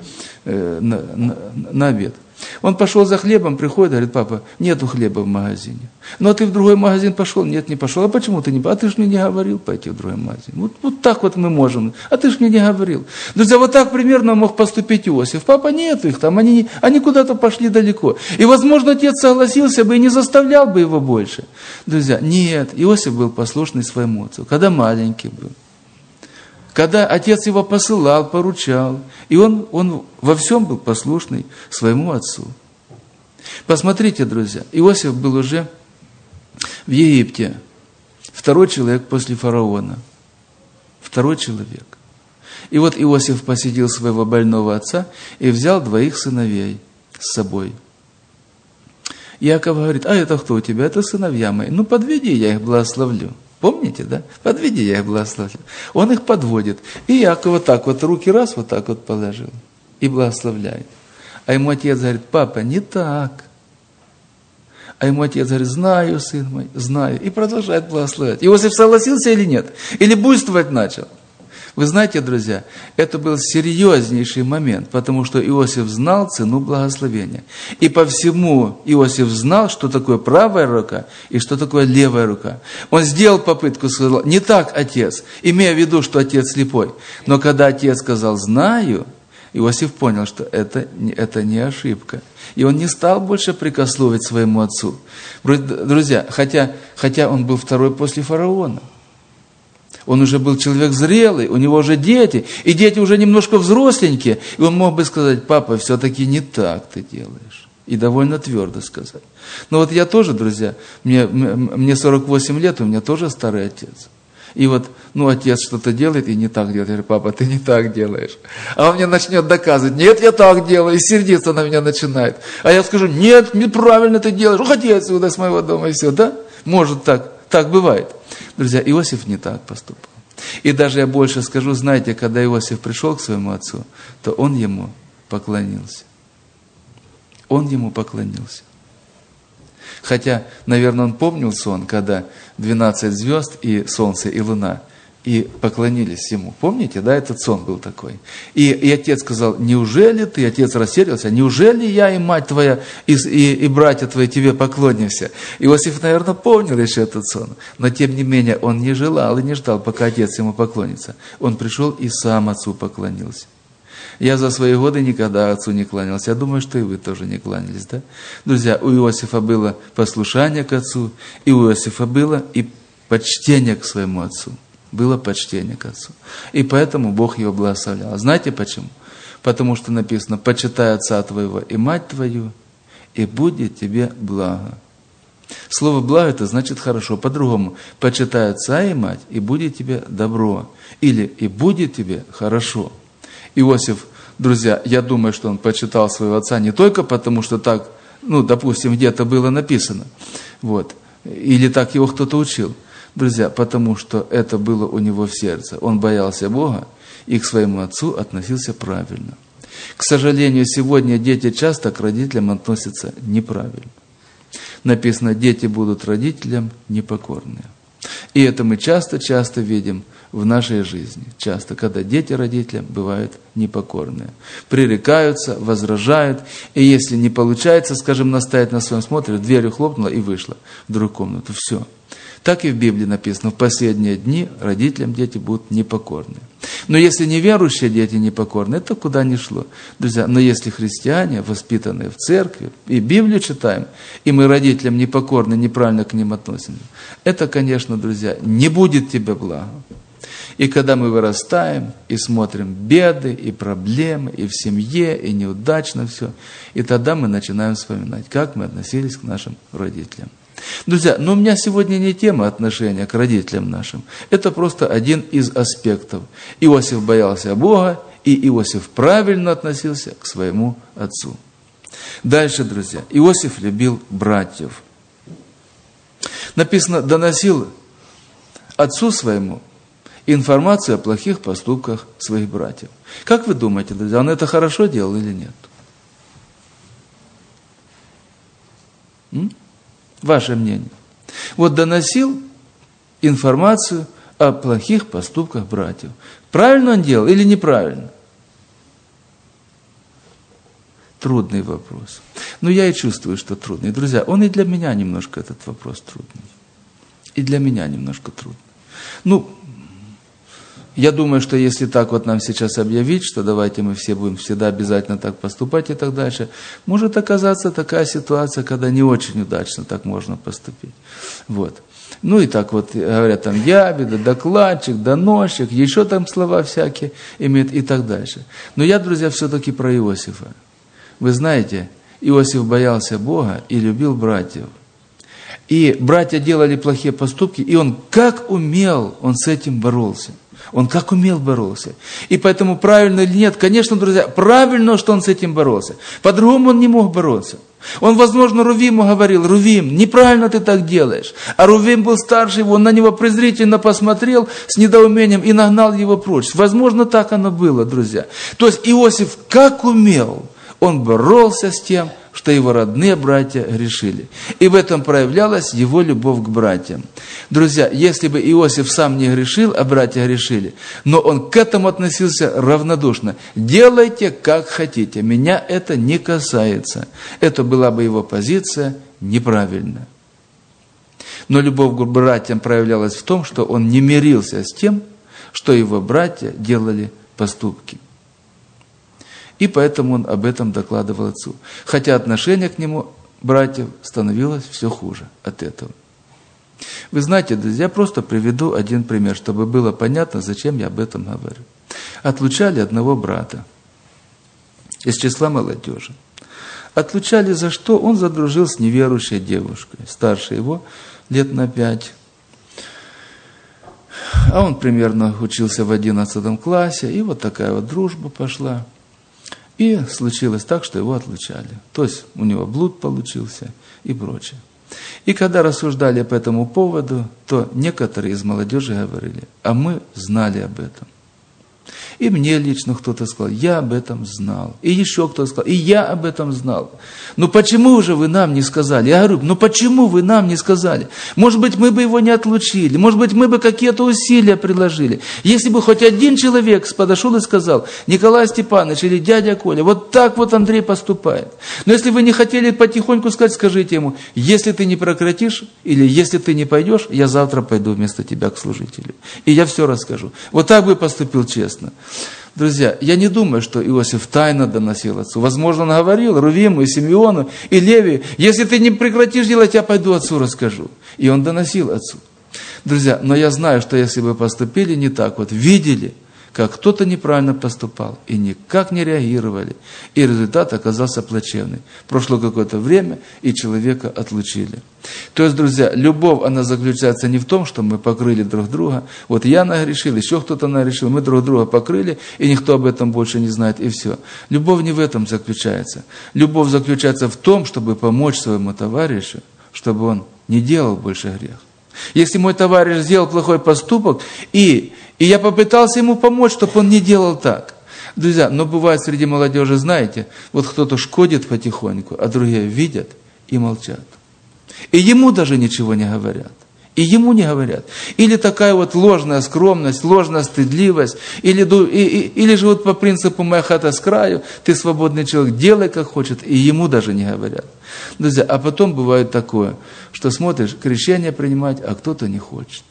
S1: на обед. Он пошел за хлебом, приходит, говорит, папа, нету хлеба в магазине. Ну, а ты в другой магазин пошел? Нет, не пошел. А почему ты не пошел? А ты ж мне не говорил пойти в другой магазин. Вот так вот мы можем. А ты ж мне не говорил. Друзья, вот так примерно мог поступить Иосиф. Папа, нету их там, они куда-то пошли далеко. И, возможно, отец согласился бы и не заставлял бы его больше. Друзья, нет, Иосиф был послушный своему отцу, когда маленький был. когда отец его посылал, поручал, и он во всем был послушный своему отцу. Посмотрите, друзья, Иосиф был уже в Египте, второй человек после фараона, второй человек. И вот Иосиф посетил своего больного отца и взял 2 сыновей с собой. Яков говорит: а это кто у тебя? Это сыновья мои. Ну, подведи, я их благословлю. Помните, да? Подведи, я их благословлю. Он их подводит. И Яков вот так вот руки раз вот так вот положил и благословляет. А ему отец говорит: папа, не так. А ему отец говорит: знаю, сын мой, знаю. И продолжает благословлять. Иосиф согласился или нет? Или буйствовать начал? Вы знаете, друзья, это был серьезнейший момент, потому что Иосиф знал цену благословения. И по всему Иосиф знал, что такое правая рука и что такое левая рука. Он сделал попытку, сказал: не так, отец, имея в виду, что отец слепой. Но когда отец сказал: знаю, Иосиф понял, что это не ошибка. И он не стал больше прикословить своему отцу. Друзья, хотя он был второй после фараона. Он уже был человек зрелый, у него уже дети, и дети уже немножко взросленькие. И он мог бы сказать: папа, все-таки не так ты делаешь. И довольно твердо сказать. Но вот я тоже, друзья, мне 48 лет, у меня тоже старый отец. И вот, отец что-то делает и не так делает. Я говорю: папа, ты не так делаешь. А он мне начнет доказывать: нет, я так делаю, и сердиться на меня начинает. А я скажу: нет, неправильно ты делаешь, уходи отсюда с моего дома, и все, да? Может так бывает. Друзья, Иосиф не так поступал. И даже я больше скажу, знаете, когда Иосиф пришел к своему отцу, то он ему поклонился. Он ему поклонился. Хотя, наверное, он помнил сон, когда 12 звезд и солнце, и луна, и поклонились ему. Помните, да, этот сон был такой. И отец сказал: неужели ты, отец растерялся, неужели я и мать твоя, и братья твои тебе поклонимся? Иосиф, наверное, помнил еще этот сон, но тем не менее он не желал и не ждал, пока отец ему поклонится. Он пришел и сам отцу поклонился. Я за свои годы никогда отцу не кланялся. Я думаю, что и вы тоже не кланялись, да? Друзья, у Иосифа было послушание к отцу, и у Иосифа было и почтение к своему отцу. Было почтение к отцу. И поэтому Бог его благословлял. Знаете почему? Потому что написано: почитай отца твоего и мать твою, и будет тебе благо. Слово «благо» это значит хорошо. По-другому: почитай отца и мать, и будет тебе добро. Или и будет тебе хорошо. Иосиф, друзья, я думаю, что он почитал своего отца не только потому, что так, допустим, где-то было написано. Вот. Или так его кто-то учил. Друзья, потому что это было у него в сердце. Он боялся Бога и к своему отцу относился правильно. К сожалению, сегодня дети часто к родителям относятся неправильно. Написано: дети будут родителям непокорные. И это мы часто видим в нашей жизни. Часто, когда дети родителям бывают непокорные. Пререкаются, возражают. И если не получается, скажем, настоять на своем, смотрят, дверью хлопнула и вышла в другую комнату. Все. Так и в Библии написано: в последние дни родителям дети будут непокорны. Но если неверующие дети непокорны, это куда ни шло. Друзья, но если христиане, воспитанные в церкви, и Библию читаем, и мы родителям непокорны, неправильно к ним относимся, это, конечно, друзья, не будет тебе блага. И когда мы вырастаем и смотрим беды и проблемы и в семье, и неудачно все, и тогда мы начинаем вспоминать, как мы относились к нашим родителям. Друзья, но у меня сегодня не тема отношения к родителям нашим. Это просто один из аспектов. Иосиф боялся Бога, и Иосиф правильно относился к своему отцу. Дальше, друзья, Иосиф любил братьев. Написано: доносил отцу своему информацию о плохих поступках своих братьев. Как вы думаете, друзья, он это хорошо делал или нет? Ваше мнение. Вот доносил информацию о плохих поступках братьев. Правильно он делал или неправильно? Трудный вопрос. Но я и чувствую, что трудный. Друзья, он и для меня немножко этот вопрос трудный. И для меня немножко трудный. я думаю, что если так вот нам сейчас объявить, что давайте мы все будем всегда обязательно так поступать и так дальше, может оказаться такая ситуация, когда не очень удачно так можно поступить. Вот. Ну и так вот говорят там ябеда, докладчик, доносчик, еще там слова всякие имеют и так дальше. Но я, друзья, все-таки про Иосифа. Вы знаете, Иосиф боялся Бога и любил братьев. И братья делали плохие поступки, и он как умел, он с этим боролся. Он как умел боролся. И поэтому правильно или нет, конечно, друзья, правильно, что он с этим боролся. По-другому он не мог бороться. Он, возможно, Рувиму говорил: Рувим, неправильно ты так делаешь. А Рувим был старше его, он на него презрительно посмотрел с недоумением и нагнал его прочь. Возможно, так оно было, друзья. То есть Иосиф как умел, он боролся с тем, что его родные братья грешили. И в этом проявлялась его любовь к братьям. Друзья, если бы Иосиф сам не грешил, а братья грешили, но он к этому относился равнодушно. Делайте, как хотите, меня это не касается. Это была бы его позиция неправильная. Но любовь к братьям проявлялась в том, что он не мирился с тем, что его братья делали поступки. И поэтому он об этом докладывал отцу. Хотя отношение к нему братьев становилось все хуже от этого. Вы знаете, друзья, я просто приведу один пример, чтобы было понятно, зачем я об этом говорю. Отлучали одного брата из числа молодежи. Отлучали за что? Он задружил с неверующей девушкой, старше его лет на 5. А он примерно учился в 11 классе, и вот такая вот дружба пошла. И случилось так, что его отлучали. То есть у него блуд получился и прочее. И когда рассуждали по этому поводу, то некоторые из молодежи говорили: а мы знали об этом. И мне лично кто-то сказал: я об этом знал. И еще кто-то сказал: и я об этом знал. Ну почему же вы нам не сказали? Я говорю: ну почему вы нам не сказали? Может быть, мы бы его не отлучили, может быть, мы бы какие-то усилия приложили. Если бы хоть один человек подошел и сказал: Николай Степанович или дядя Коля, вот так вот Андрей поступает. Но если вы не хотели потихоньку сказать, скажите ему: если ты не прекратишь, или если ты не пойдешь, я завтра пойду вместо тебя к служителю. И я все расскажу. Вот так бы поступил честно. Друзья, я не думаю, что Иосиф тайно доносил отцу. Возможно, он говорил Рувиму и Симеону и Левию: если ты не прекратишь делать, я пойду отцу расскажу. И он доносил отцу. Друзья, но я знаю, что если бы поступили не так, вот видели, как кто-то неправильно поступал, и никак не реагировали, и результат оказался плачевный. Прошло какое-то время, и человека отлучили. То есть, друзья, любовь, она заключается не в том, что мы покрыли друг друга. Вот я нагрешил, еще кто-то нагрешил, мы друг друга покрыли, и никто об этом больше не знает, и все. Любовь не в этом заключается. Любовь заключается в том, чтобы помочь своему товарищу, чтобы он не делал больше грех. Если мой товарищ сделал плохой поступок, и я попытался ему помочь, чтобы он не делал так. Друзья, но бывает среди молодежи, знаете, вот кто-то шкодит потихоньку, а другие видят и молчат. И ему даже ничего не говорят. И ему не говорят. Или такая вот ложная скромность, ложная стыдливость, или живут по принципу «моя хата с краю», ты свободный человек, делай как хочет, и ему даже не говорят. Друзья, а потом бывает такое, что смотришь, крещение принимать, а кто-то не хочет.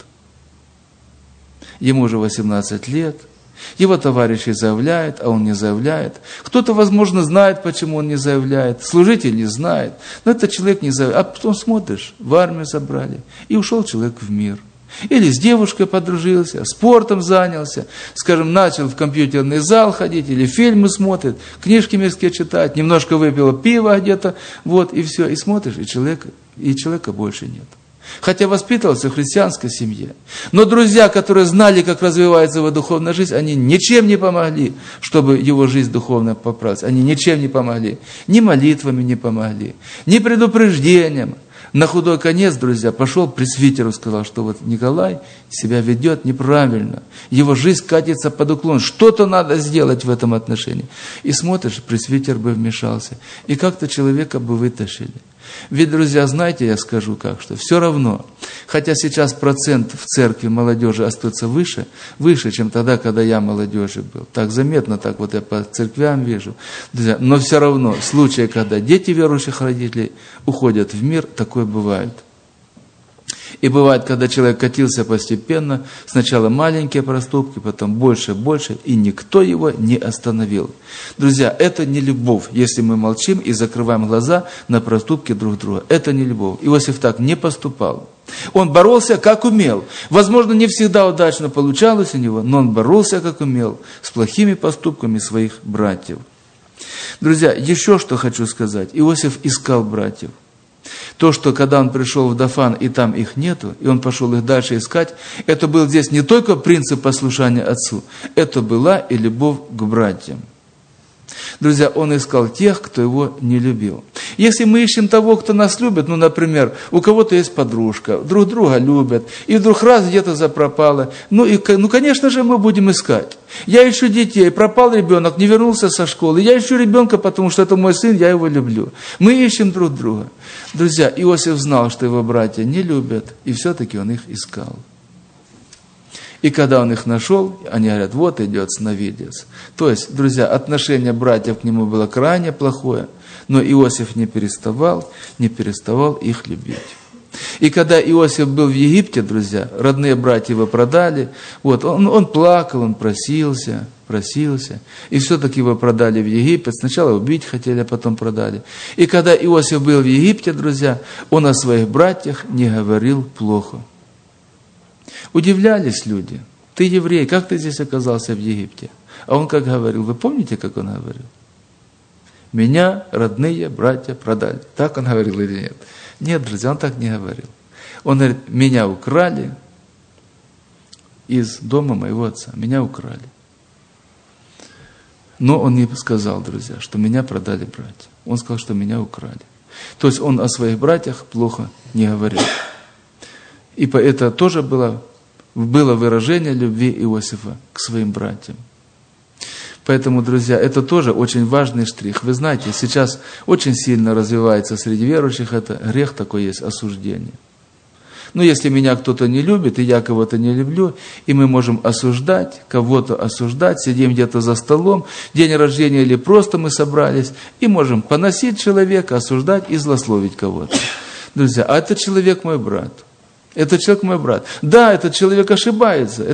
S1: Ему уже 18 лет, его товарищи заявляют, а он не заявляет. Кто-то, возможно, знает, почему он не заявляет, служитель не знает, но этот человек не заявляет. А потом смотришь, в армию забрали, и ушел человек в мир. Или с девушкой подружился, спортом занялся, скажем, начал в компьютерный зал ходить, или фильмы смотрит, книжки мирские читает, немножко выпил пива где-то, вот, и все, и смотришь, и человека больше нет. Хотя воспитывался в христианской семье. Но друзья, которые знали, как развивается его духовная жизнь, они ничем не помогли, чтобы его жизнь духовно поправилась. Они ничем не помогли. Ни молитвами не помогли, ни предупреждением. На худой конец, друзья, пошел пресвитеру, сказал, что вот Николай себя ведет неправильно. Его жизнь катится под уклон. Что-то надо сделать в этом отношении. И смотришь, пресвитер бы вмешался. И как-то человека бы вытащили. Ведь, друзья, знаете, я скажу как, что все равно, хотя сейчас процент в церкви молодежи остается выше, чем тогда, когда я молодежью был. Так заметно, так вот я по церквям вижу. Друзья, но все равно случаи, когда дети верующих родителей уходят в мир, такое бывает. И бывает, когда человек катился постепенно, сначала маленькие проступки, потом больше, и никто его не остановил. Друзья, это не любовь, если мы молчим и закрываем глаза на проступки друг друга. Это не любовь. Иосиф так не поступал. Он боролся, как умел. Возможно, не всегда удачно получалось у него, но он боролся, как умел, с плохими поступками своих братьев. Друзья, еще что хочу сказать. Иосиф искал братьев. То, что когда он пришел в Дофан, и там их нету, и он пошел их дальше искать, это был здесь не только принцип послушания отцу, это была и любовь к братьям. Друзья, он искал тех, кто его не любил. Если мы ищем того, кто нас любит, например, у кого-то есть подружка, друг друга любят, и вдруг раз где-то запропало, конечно же, мы будем искать. Я ищу детей, пропал ребенок, не вернулся со школы, я ищу ребенка, потому что это мой сын, я его люблю. Мы ищем друг друга. Друзья, Иосиф знал, что его братья не любят, и все-таки он их искал. И когда он их нашел, они говорят, вот идет сновидец. То есть, друзья, отношение братьев к нему было крайне плохое, но Иосиф не переставал их любить. И когда Иосиф был в Египте, друзья, родные братья его продали, он плакал, он просился, и все-таки его продали в Египет. Сначала убить хотели, а потом продали. И когда Иосиф был в Египте, друзья, он о своих братьях не говорил плохо. Удивлялись люди. Ты еврей, как ты здесь оказался в Египте? А он как говорил, вы помните, как он говорил? Меня родные братья продали. Так он говорил или нет? Нет, друзья, он так не говорил. Он говорит, меня украли из дома моего отца. Меня украли. Но он не сказал, друзья, что меня продали братья. Он сказал, что меня украли. То есть он о своих братьях плохо не говорил. И это тоже было выражение любви Иосифа к своим братьям. Поэтому, друзья, это тоже очень важный штрих. Вы знаете, сейчас очень сильно развивается среди верующих это грех такой есть, осуждение. Если меня кто-то не любит, и я кого-то не люблю, и мы можем осуждать, кого-то осуждать, сидим где-то за столом, день рождения или просто мы собрались, и можем поносить человека, осуждать и злословить кого-то. Друзья, а этот человек мой брат. Этот человек мой брат. Да, этот человек ошибается,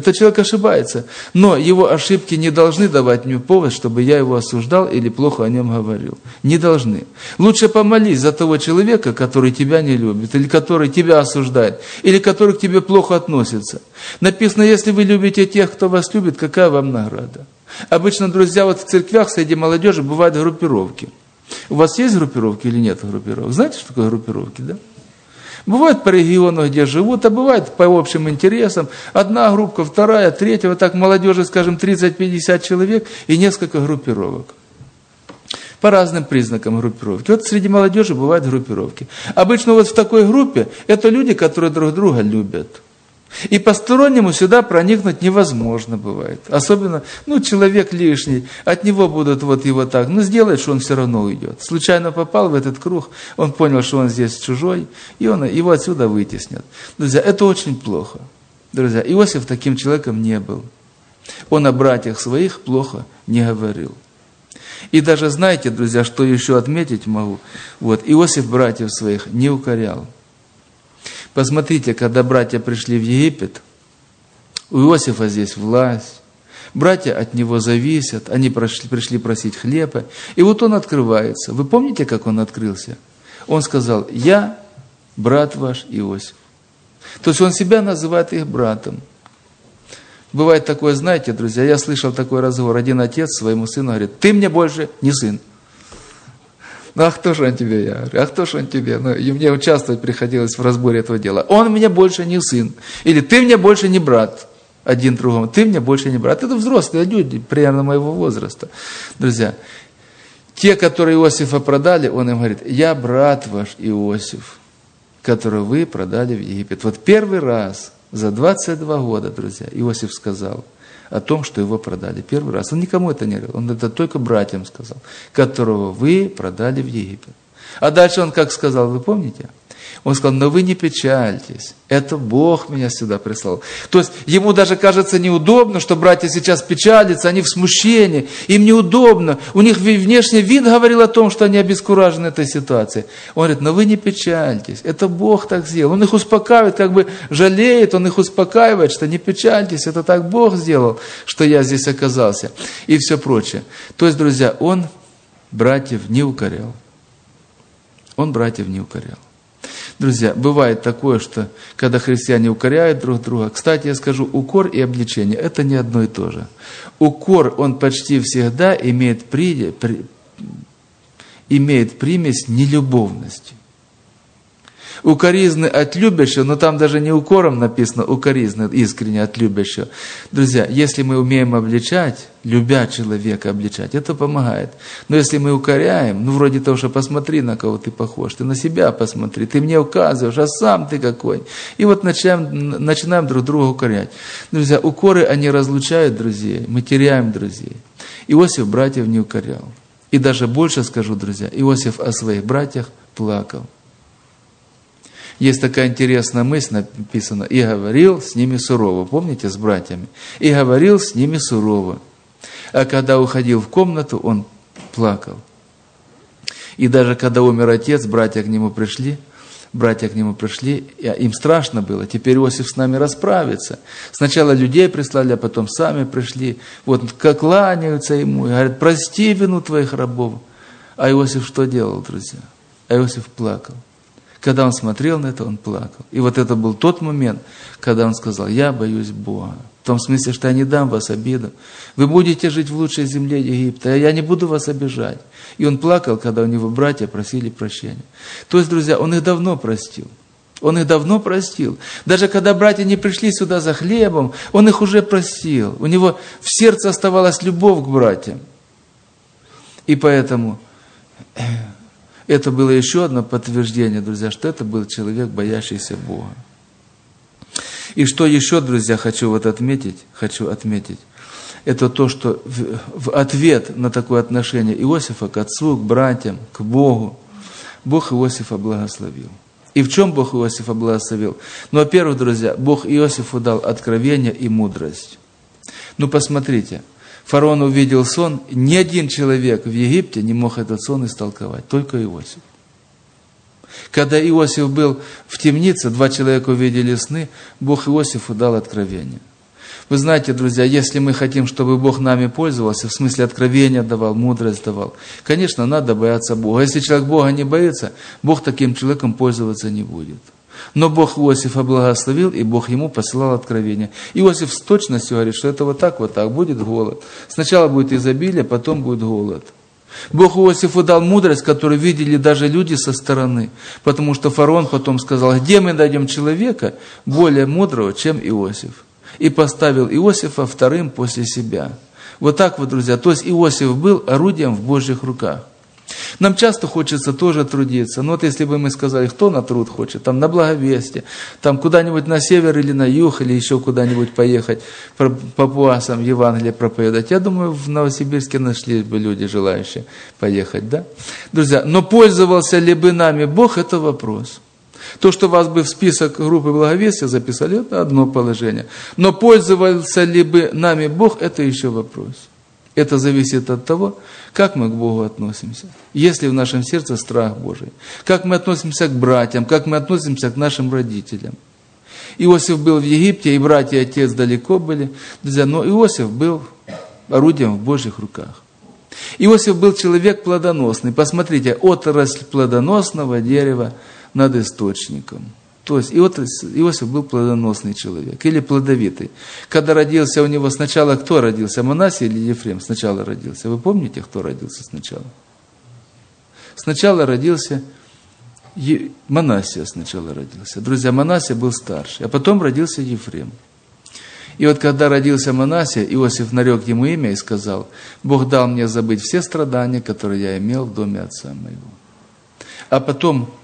S1: но его ошибки не должны давать мне повод, чтобы я его осуждал или плохо о нем говорил. Не должны. Лучше помолись за того человека, который тебя не любит, или который тебя осуждает, или который к тебе плохо относится. Написано, если вы любите тех, кто вас любит, какая вам награда? Обычно, друзья, в церквях среди молодежи бывают группировки. У вас есть группировки или нет группировок? Знаете, что такое группировки, да? Бывает по региону, где живут, а бывает по общим интересам. Одна группа, вторая, третья, так молодежи, скажем, 30-50 человек и несколько группировок. По разным признакам группировки. Среди молодежи бывают группировки. Обычно в такой группе это люди, которые друг друга любят. И постороннему сюда проникнуть невозможно бывает. Особенно, человек лишний, от него будут его так, сделает, что он все равно уйдет. Случайно попал в этот круг, он понял, что он здесь чужой, и его отсюда вытеснят. Друзья, это очень плохо. Друзья, Иосиф таким человеком не был. Он о братьях своих плохо не говорил. И даже знаете, друзья, что еще отметить могу? Иосиф братьев своих не укорял. Посмотрите, когда братья пришли в Египет, у Иосифа здесь власть, братья от него зависят, они пришли просить хлеба, и он открывается. Вы помните, как он открылся? Он сказал, я брат ваш Иосиф. То есть он себя называет их братом. Бывает такое, знаете, друзья, я слышал такой разговор, один отец своему сыну говорит, ты мне больше не сын. А кто же он тебе? Я говорю, а кто же он тебе? И мне участвовать приходилось в разборе этого дела. Он мне больше не сын. Или ты мне больше не брат. Один другому. Ты мне больше не брат. Это взрослые люди, примерно моего возраста. Друзья, те, которые Иосифа продали, он им говорит, я брат ваш Иосиф, которого вы продали в Египет. Первый раз за 22 года, друзья, Иосиф сказал о том, что его продали. Первый раз. Он никому это не говорил. Он это только братьям сказал, которого вы продали в Египет. А дальше он как сказал, вы помните? Он сказал, но вы не печальтесь, это Бог меня сюда прислал. То есть ему даже кажется неудобно, что братья сейчас печалятся, они в смущении, им неудобно. У них внешний вид говорил о том, что они обескуражены этой ситуацией. Он говорит, но вы не печальтесь, это Бог так сделал. Он их успокаивает, как бы жалеет, он их успокаивает, что не печальтесь, это так Бог сделал, что я здесь оказался. И все прочее. То есть, друзья, он братьев не укорял. Он братьев не укорял. Друзья, бывает такое, что когда христиане укоряют друг друга, кстати, я скажу, укор и обличение – это не одно и то же. Укор, он почти всегда имеет примесь нелюбовности. Укоризны от любящего, но там даже не укором написано, укоризны искренне от любящего. Друзья, если мы умеем обличать, любя человека обличать, это помогает. Но если мы укоряем, вроде того, что посмотри, на кого ты похож, ты на себя посмотри, ты мне указываешь, а сам ты какой. И вот начинаем друг друга укорять. Друзья, укоры, они разлучают друзей, мы теряем друзей. Иосиф братьев не укорял. И даже больше скажу, друзья, Иосиф о своих братьях плакал. Есть такая интересная мысль, написана, «И говорил с ними сурово». Помните, с братьями? «И говорил с ними сурово». А когда уходил в комнату, он плакал. И даже когда умер отец, братья к нему пришли, им страшно было. Теперь Иосиф с нами расправится. Сначала людей прислали, а потом сами пришли. Вот как кланяются ему и говорят, прости вину твоих рабов. А Иосиф что делал, друзья? А Иосиф плакал. Когда он смотрел на это, он плакал. И вот это был тот момент, когда он сказал, я боюсь Бога. В том смысле, что я не дам вас обиду. Вы будете жить в лучшей земле Египта, а я не буду вас обижать. И он плакал, когда у него братья просили прощения. То есть, друзья, он их давно простил. Он их давно простил. Даже когда братья не пришли сюда за хлебом, он их уже простил. У него в сердце оставалась любовь к братьям. И поэтому это было еще одно подтверждение, друзья, что это был человек, боящийся Бога. И что еще, друзья, хочу отметить, это то, что в ответ на такое отношение Иосифа к отцу, к братьям, к Богу, Бог Иосифа благословил. И в чем Бог Иосифа благословил? Ну, во-первых, друзья, Бог Иосифу дал откровение и мудрость. Ну, посмотрите. Фараон увидел сон, ни один человек в Египте не мог этот сон истолковать, только Иосиф. Когда Иосиф был в темнице, 2 человека увидели сны, Бог Иосифу дал откровение. Вы знаете, друзья, если мы хотим, чтобы Бог нами пользовался, в смысле откровения давал, мудрость давал, конечно, надо бояться Бога. Если человек Бога не боится, Бог таким человеком пользоваться не будет. Но Бог Иосифа благословил, и Бог ему посылал откровение. Иосиф с точностью говорит, что это вот так, будет голод. Сначала будет изобилие, потом будет голод. Бог Иосифу дал мудрость, которую видели даже люди со стороны. Потому что фараон потом сказал, где мы найдем человека более мудрого, чем Иосиф. И поставил Иосифа вторым после себя. Вот так вот, друзья. То есть Иосиф был орудием в Божьих руках. Нам часто хочется тоже трудиться. Но вот если бы мы сказали, кто на труд хочет, там на благовестие, там куда-нибудь на север или на юг, или еще куда-нибудь поехать, папуасам Евангелие проповедовать. Я думаю, в Новосибирске нашлись бы люди, желающие поехать, да? Друзья, но пользовался ли бы нами Бог, это вопрос. То, что вас бы в список группы благовестия записали, это одно положение. Но пользовался ли бы нами Бог, это еще вопрос. Это зависит от того, как мы к Богу относимся. Есть ли в нашем сердце страх Божий? Как мы относимся к братьям? Как мы относимся к нашим родителям? Иосиф был в Египте, и братья и отец далеко были. Друзья, но Иосиф был орудием в Божьих руках. Иосиф был человек плодоносный. Посмотрите, отрасль плодоносного дерева над источником. То есть Иосиф был плодоносный человек, или плодовитый. Когда родился у него сначала, кто родился, Манассия или Ефрем сначала родился? Вы помните, кто родился сначала? Сначала родился Манассия сначала родился. Друзья, Манассия был старший, а потом родился Ефрем. И вот когда родился Манассия, Иосиф нарек ему имя и сказал, Бог дал мне забыть все страдания, которые я имел в доме отца моего. А потом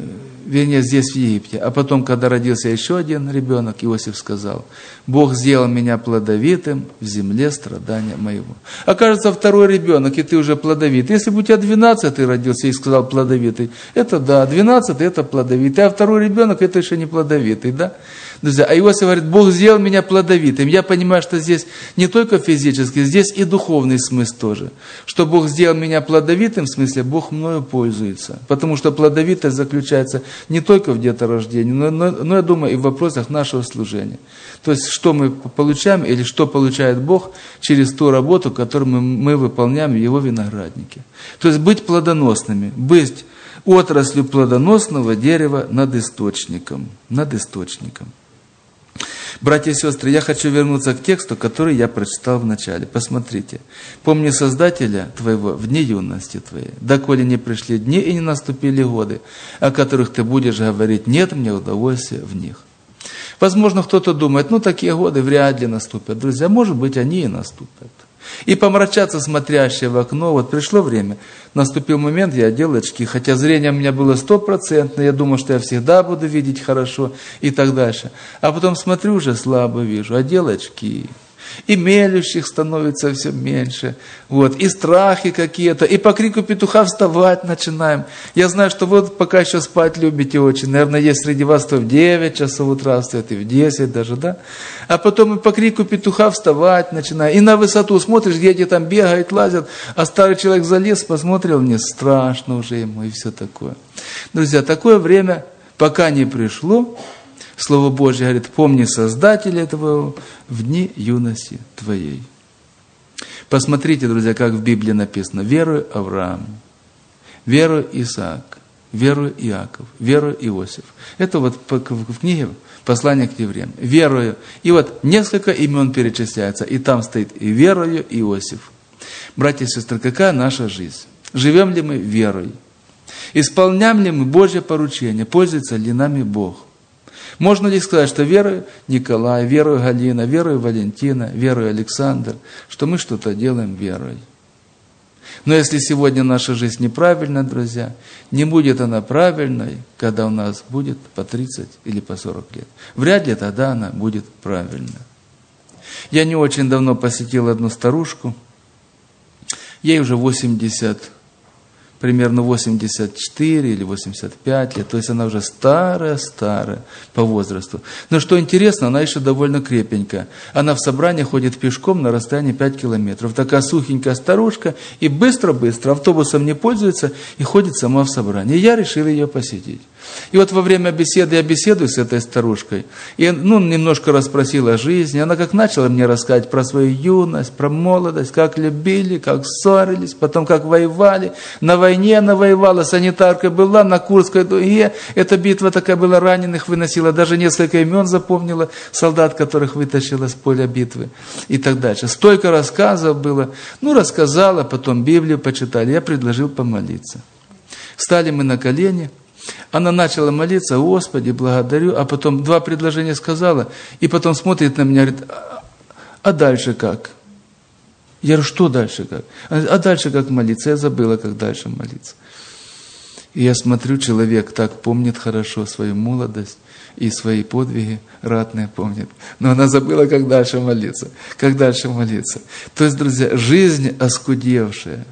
S1: вернее, здесь в Египте. А потом, когда родился еще один ребенок, Иосиф сказал: Бог сделал меня плодовитым в земле страдания моего. Окажется, второй ребенок, и ты уже плодовит. Если бы у тебя 12-й родился и сказал плодовитый, это да, 12-й это плодовитый, а второй ребенок это еще не плодовитый, да? Друзья, а Иосиф говорит: Бог сделал меня плодовитым. Я понимаю, что здесь не только физический, здесь и духовный смысл тоже. Что Бог сделал меня плодовитым, в смысле, Бог мною пользуется. Потому что плодовитость заключается не только в деторождении, но я думаю, и в вопросах нашего служения. То есть, что мы получаем или что получает Бог через ту работу, которую мы выполняем в Его винограднике. То есть, быть плодоносными, быть отраслью плодоносного дерева над источником. Над источником. Братья и сестры, я хочу вернуться к тексту, который я прочитал в начале. Посмотрите. «Помни Создателя твоего в дни юности твоей, доколе не пришли дни и не наступили годы, о которых ты будешь говорить: нет мне удовольствия в них». Возможно, кто-то думает: такие годы вряд ли наступят. Друзья, может быть, они и наступят. И помрачаться смотрящие в окно, вот пришло время, наступил момент, я одел очки, хотя зрение у меня было 100%, я думал, что я всегда буду видеть хорошо и так дальше. А потом смотрю, уже слабо вижу, одел очки. И мелющих становится все меньше, вот, и страхи какие-то, и по крику петуха вставать начинаем. Я знаю, что вот пока еще спать любите очень, наверное, есть среди вас, кто в 9 часов утра встает, и в 10 даже, да? А потом и по крику петуха вставать начинаем, и на высоту смотришь, дети там бегают, лазят, а старый человек залез, посмотрел, мне страшно уже ему, и все такое. Друзья, такое время пока не пришло. Слово Божье говорит: помни Создателя твоего в дни юности твоей. Посмотрите, друзья, как в Библии написано: веруя Авраам, веруя Исаак, веруя Иаков, веруя Иосиф. Это вот в книге «Послание к евреям». Верую. И вот несколько имен перечисляется, и там стоит: и верую Иосиф. Братья и сестры, какая наша жизнь? Живем ли мы верой? Исполняем ли мы Божье поручение? Пользуется ли нами Бог? Можно ли сказать, что верую Николай, верую Галина, верую Валентина, верую Александр, что мы что-то делаем верой? Но если сегодня наша жизнь неправильная, друзья, не будет она правильной, когда у нас будет по 30 или по 40 лет. Вряд ли тогда она будет правильной. Я не очень давно посетил одну старушку, ей уже примерно 84 или 85 лет, то есть она уже старая по возрасту. Но что интересно, она еще довольно крепенькая. Она в собрание ходит пешком на расстоянии 5 километров. Такая сухенькая старушка, и быстро-быстро автобусом не пользуется, и ходит сама в собрание. И я решил ее посетить. И вот во время беседы я беседую с этой старушкой, и немножко расспросил о жизни. Она как начала мне рассказывать про свою юность, про молодость, как любили, как ссорились, потом как воевали. На войне она воевала, санитаркой была, на Курской дуге. Эта битва такая была, раненых выносила, даже несколько имен запомнила, солдат, которых вытащила с поля битвы и так дальше. Столько рассказов было. Рассказала, потом Библию почитали, я предложил помолиться. Встали мы на колени. Она начала молиться: Господи, благодарю, а потом 2 предложения сказала, и потом смотрит на меня и говорит: а дальше как? Я говорю: что дальше как? А дальше как молиться? Я забыла, как дальше молиться. И я смотрю, человек так помнит хорошо свою молодость и свои подвиги ратные помнит. Но она забыла, как дальше молиться. Как дальше молиться. То есть, друзья, жизнь оскудевшая.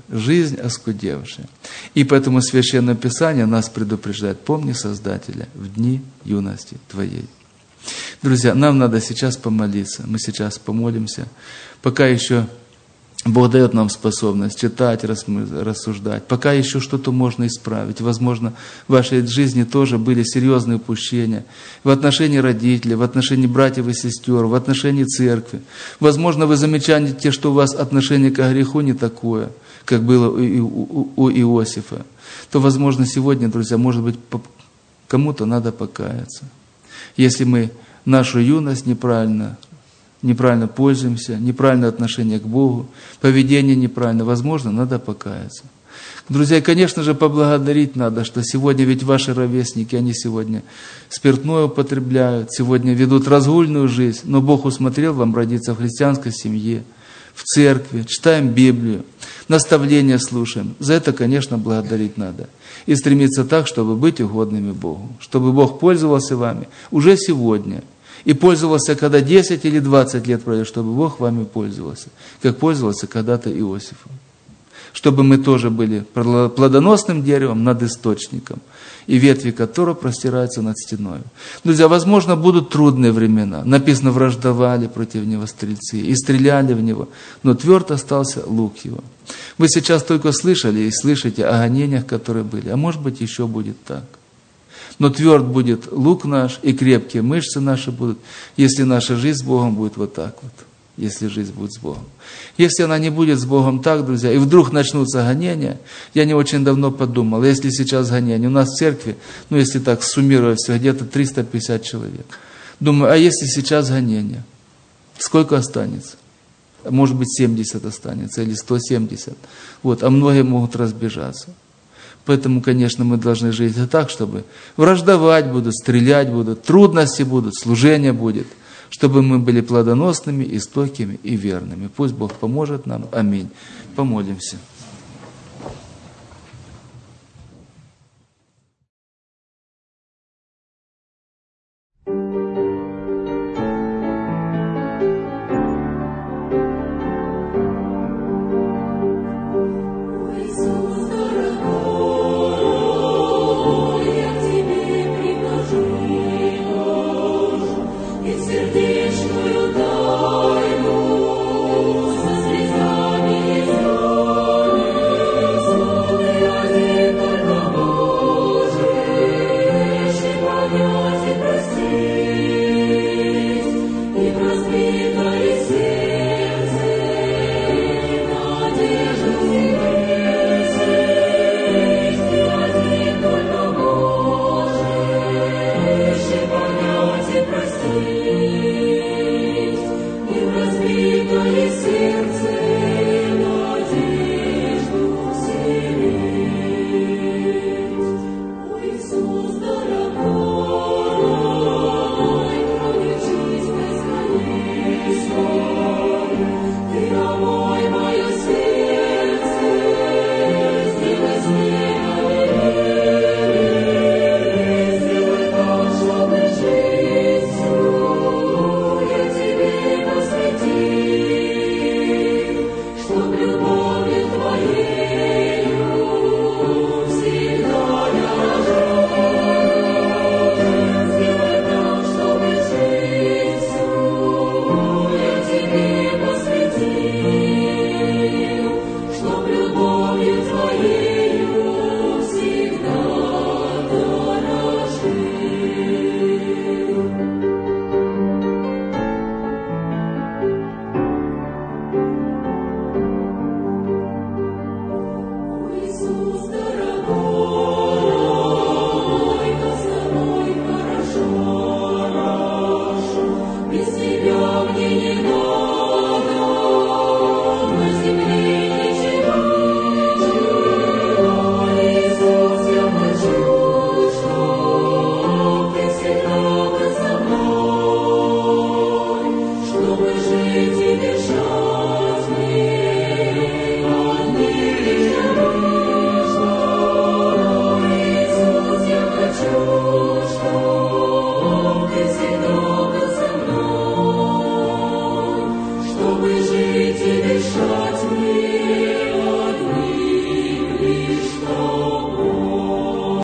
S1: И поэтому Священное Писание нас предупреждает: помни Создателя в дни юности твоей. Друзья, нам надо сейчас помолиться. Мы сейчас помолимся. Пока еще Бог дает нам способность читать, рассуждать. Пока еще что-то можно исправить. Возможно, в вашей жизни тоже были серьезные упущения в отношении родителей, в отношении братьев и сестер, в отношении церкви. Возможно, вы замечаете, что у вас отношение к греху не такое, как было у Иосифа. То, возможно, сегодня, друзья, может быть, кому-то надо покаяться. Если мы нашу юность неправильно пользуемся, неправильное отношение к Богу, поведение неправильно, возможно, надо покаяться. Друзья, конечно же, поблагодарить надо, что сегодня ведь ваши ровесники, они сегодня спиртное употребляют, сегодня ведут разгульную жизнь, но Бог усмотрел вам родиться в христианской семье, в церкви, читаем Библию, наставления слушаем. За это, конечно, благодарить надо. И стремиться так, чтобы быть угодными Богу. Чтобы Бог пользовался вами уже сегодня. И пользовался, когда 10 или 20 лет пройдет, чтобы Бог вами пользовался. Как пользовался когда-то Иосифом. Чтобы мы тоже были плодоносным деревом над источником, и ветви которого простираются над стеной. Друзья, возможно, будут трудные времена. Написано, враждовали против него стрельцы и стреляли в него, но тверд остался лук его. Вы сейчас только слышали и слышите о гонениях, которые были, а может быть, еще будет так. Но тверд будет лук наш, и крепкие мышцы наши будут, если наша жизнь с Богом будет вот так вот. Если жизнь будет с Богом. Если она не будет с Богом так, друзья, и вдруг начнутся гонения, я не очень давно подумал, если сейчас гонения, у нас в церкви, если так суммировать все, где-то 350 человек. Думаю, а если сейчас гонения, сколько останется? Может быть, 70 останется, или 170. А многие могут разбежаться. Поэтому, конечно, мы должны жить так, чтобы враждовать будут, стрелять будут, трудности будут, служение будет. Чтобы мы были плодоносными, и стойкими, и верными. Пусть Бог поможет нам. Аминь. Помолимся.
S2: Сердце